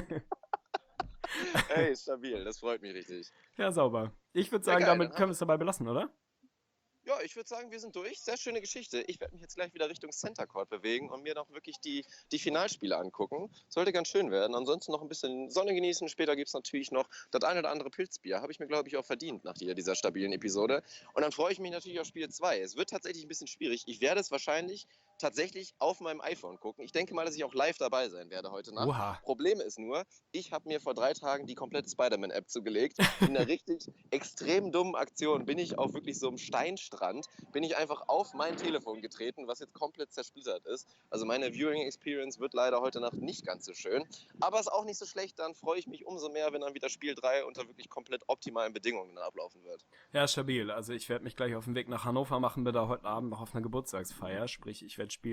Speaker 3: Hey, stabil, das freut mich richtig.
Speaker 2: Ja, sauber. Ich würde
Speaker 3: Ja,
Speaker 2: sagen,
Speaker 3: geil,
Speaker 2: damit
Speaker 3: dann
Speaker 2: können wir es dabei belassen, oder?
Speaker 3: Ja, ich würde sagen, wir sind durch. Sehr schöne Geschichte. Ich werde mich jetzt gleich wieder Richtung Center Court bewegen und mir noch wirklich die, die Finalspiele angucken. Sollte ganz schön werden. Ansonsten noch ein bisschen Sonne genießen. Später gibt es natürlich noch das eine oder andere Pilzbier. Habe ich mir, glaube ich, auch verdient nach dieser, dieser stabilen Episode. Und dann freue ich mich natürlich auf Spiel zwei. Es wird tatsächlich ein bisschen schwierig. Ich werde es wahrscheinlich tatsächlich auf meinem iPhone gucken. Ich denke mal, dass ich auch live dabei sein werde heute Nacht.
Speaker 2: Oha.
Speaker 3: Problem ist nur, ich habe mir vor drei Tagen die komplette Spider-Man-App zugelegt. In einer richtig extrem dummen Aktion bin ich auf wirklich so einem Steinstrand, bin ich einfach auf mein Telefon getreten, was jetzt komplett zersplittert ist. Also meine Viewing-Experience wird leider heute Nacht nicht ganz so schön. Aber ist auch nicht so schlecht, dann freue ich mich umso mehr, wenn dann wieder Spiel drei unter wirklich komplett optimalen Bedingungen dann ablaufen wird.
Speaker 2: Ja, stabil. Also ich werde mich gleich auf den Weg nach Hannover machen, bin da heute Abend noch auf einer Geburtstagsfeier. Sprich, ich werde Spiel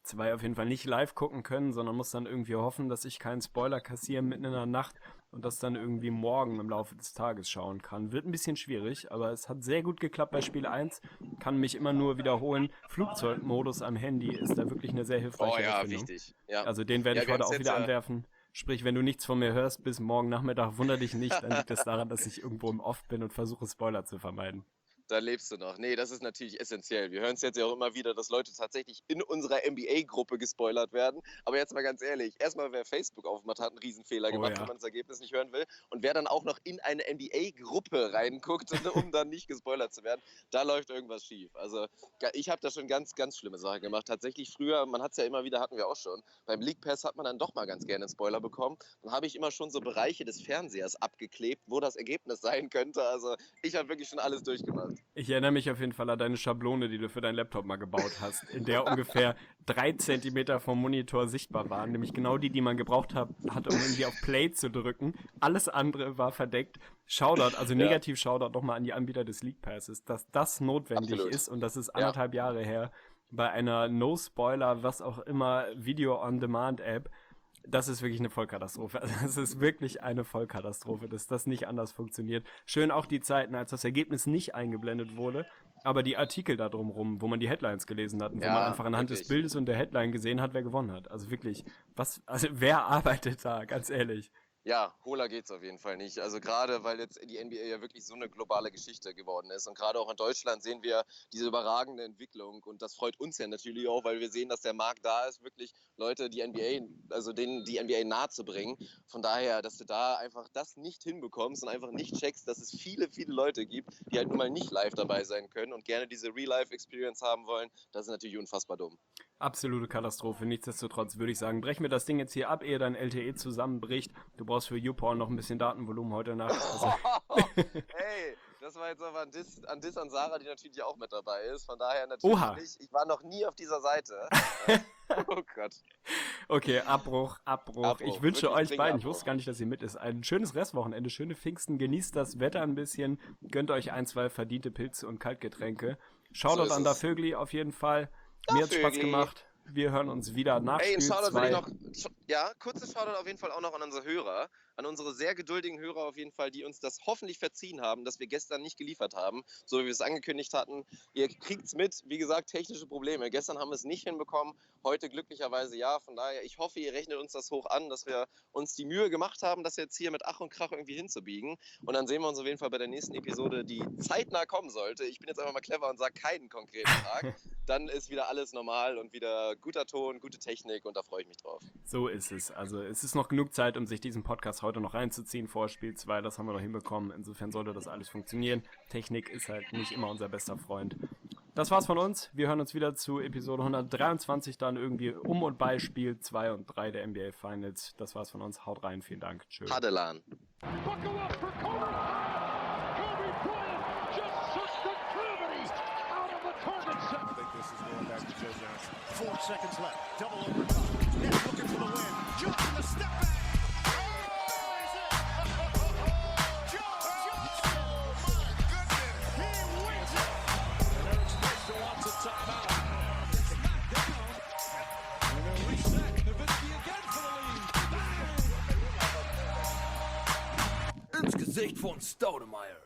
Speaker 2: zwei auf jeden Fall nicht live gucken können, sondern muss dann irgendwie hoffen, dass ich keinen Spoiler kassiere mitten in der Nacht und das dann irgendwie morgen im Laufe des Tages schauen kann. Wird ein bisschen schwierig, aber es hat sehr gut geklappt bei Spiel eins. Kann mich immer nur wiederholen. Flugzeugmodus am Handy ist da wirklich eine sehr hilfreiche
Speaker 3: Oh ja,
Speaker 2: Erfindung.
Speaker 3: wichtig. Ja.
Speaker 2: Also den werde
Speaker 3: Ja,
Speaker 2: ich
Speaker 3: wir
Speaker 2: heute
Speaker 3: haben's
Speaker 2: auch
Speaker 3: jetzt
Speaker 2: wieder
Speaker 3: ja-
Speaker 2: anwerfen. Sprich, wenn du nichts von mir hörst bis morgen Nachmittag, wunder dich nicht, dann liegt es daran, dass ich irgendwo im Off bin und versuche, Spoiler zu vermeiden.
Speaker 3: Da lebst du noch. Nee, das ist natürlich essentiell. Wir hören es jetzt ja auch immer wieder, dass Leute tatsächlich in unserer N B A-Gruppe gespoilert werden. Aber jetzt mal ganz ehrlich, erstmal wer Facebook aufmacht, hat einen Riesenfehler
Speaker 2: Oh
Speaker 3: gemacht,
Speaker 2: ja.
Speaker 3: wenn man das Ergebnis nicht hören will. Und wer dann auch noch in eine N B A-Gruppe reinguckt, um dann nicht gespoilert zu werden, da läuft irgendwas schief. Also ich habe da schon ganz, ganz schlimme Sachen gemacht. Tatsächlich früher, man hat es ja immer wieder, hatten wir auch schon, beim League Pass hat man dann doch mal ganz gerne einen Spoiler bekommen. Dann habe ich immer schon so Bereiche des Fernsehers abgeklebt, wo das Ergebnis sein könnte. Also ich habe wirklich schon alles durchgemacht.
Speaker 2: Ich erinnere mich auf jeden Fall an deine Schablone, die du für deinen Laptop mal gebaut hast, in der ungefähr drei Zentimeter vom Monitor sichtbar waren, nämlich genau die, die man gebraucht hat, hat um irgendwie auf Play zu drücken. Alles andere war verdeckt. Shoutout, also
Speaker 3: Ja.
Speaker 2: negativ Shoutout nochmal an die Anbieter des League Passes, dass das notwendig
Speaker 3: Absolut.
Speaker 2: ist und das ist anderthalb Jahre her bei einer No-Spoiler, was auch immer, Video-on-Demand-App. Das ist wirklich eine Vollkatastrophe. Also es ist wirklich eine Vollkatastrophe, dass das nicht anders funktioniert. Schön auch die Zeiten, als das Ergebnis nicht eingeblendet wurde, aber die Artikel da drumrum, wo man die Headlines gelesen hat und wo
Speaker 3: Ja,
Speaker 2: man einfach anhand des
Speaker 3: wirklich.
Speaker 2: Bildes und der Headline gesehen hat, wer gewonnen hat. Also wirklich, was, also wer arbeitet da, ganz ehrlich?
Speaker 3: Ja, hohler geht's auf jeden Fall nicht. Also gerade, weil jetzt die N B A ja wirklich so eine globale Geschichte geworden ist. Und gerade auch in Deutschland sehen wir diese überragende Entwicklung. Und das freut uns ja natürlich auch, weil wir sehen, dass der Markt da ist, wirklich Leute, die N B A, also denen die N B A nahe zu bringen. Von daher, dass du da einfach das nicht hinbekommst und einfach nicht checkst, dass es viele, viele Leute gibt, die halt nun mal nicht live dabei sein können und gerne diese Real-Life-Experience haben wollen, das ist natürlich unfassbar dumm.
Speaker 2: Absolute Katastrophe. Nichtsdestotrotz würde ich sagen, brech mir das Ding jetzt hier ab, ehe dein L T E zusammenbricht. Du brauchst für YouPorn noch ein bisschen Datenvolumen heute Nacht. Also,
Speaker 3: Hey, das war jetzt aber ein Diss, ein Diss an Sarah, die natürlich auch mit dabei ist. Von daher natürlich
Speaker 2: Oha.
Speaker 3: nicht. Ich war noch nie auf dieser Seite. Oh Gott.
Speaker 2: okay, Abbruch, Abbruch.
Speaker 3: Abbruch,
Speaker 2: Ich wünsche
Speaker 3: wirklich
Speaker 2: euch
Speaker 3: dringend
Speaker 2: beiden, ich
Speaker 3: Abbruch.
Speaker 2: wusste gar nicht, dass ihr mit ist, ein schönes Restwochenende, schöne Pfingsten, genießt das Wetter ein bisschen, gönnt euch ein, zwei verdiente Pilze und Kaltgetränke. Shoutout
Speaker 3: ist
Speaker 2: an da
Speaker 3: es.
Speaker 2: Vögli auf jeden Fall.
Speaker 3: Da
Speaker 2: Mir hat's Spaß
Speaker 3: Vögli.
Speaker 2: gemacht. Wir hören uns wieder nach
Speaker 3: Ey, ein
Speaker 2: Spiel
Speaker 3: Shoutout will ich
Speaker 2: zwei.
Speaker 3: noch. sch- Ja, kurzes Shoutout auf jeden Fall auch noch an unsere Hörer. An unsere sehr geduldigen Hörer auf jeden Fall, die uns das hoffentlich verziehen haben, dass wir gestern nicht geliefert haben, so wie wir es angekündigt hatten. Ihr kriegt's mit, wie gesagt, technische Probleme. Gestern haben wir es nicht hinbekommen, heute glücklicherweise ja. Von daher, ich hoffe, ihr rechnet uns das hoch an, dass wir uns die Mühe gemacht haben, das jetzt hier mit Ach und Krach irgendwie hinzubiegen. Und dann sehen wir uns auf jeden Fall bei der nächsten Episode, die zeitnah kommen sollte. Ich bin jetzt einfach mal clever und sage keinen konkreten Tag. Dann ist wieder alles normal und wieder guter Ton, gute Technik und da freue ich mich drauf.
Speaker 2: So ist es. Also es ist noch genug Zeit, um sich diesen Podcast heute noch reinzuziehen vor Spiel zwei. Das haben wir noch hinbekommen. Insofern sollte das alles funktionieren. Technik ist halt nicht immer unser bester Freund. Das war's von uns. Wir hören uns wieder zu Episode hundertdreiundzwanzig dann irgendwie um und bei Spiel zwei und drei der N B A Finals. Das war's von uns. Haut rein. Vielen Dank. Tschüss.
Speaker 3: Hadelan.
Speaker 1: Buckle up for Kobe Bryant. Kobe Bryant just took the gravity out of the target set. I think this is going back to Joe Johnson. Four seconds left. Double overtime. Nets looking for the win. Johnson the step back.
Speaker 4: Ins Gesicht von Staudemeyer.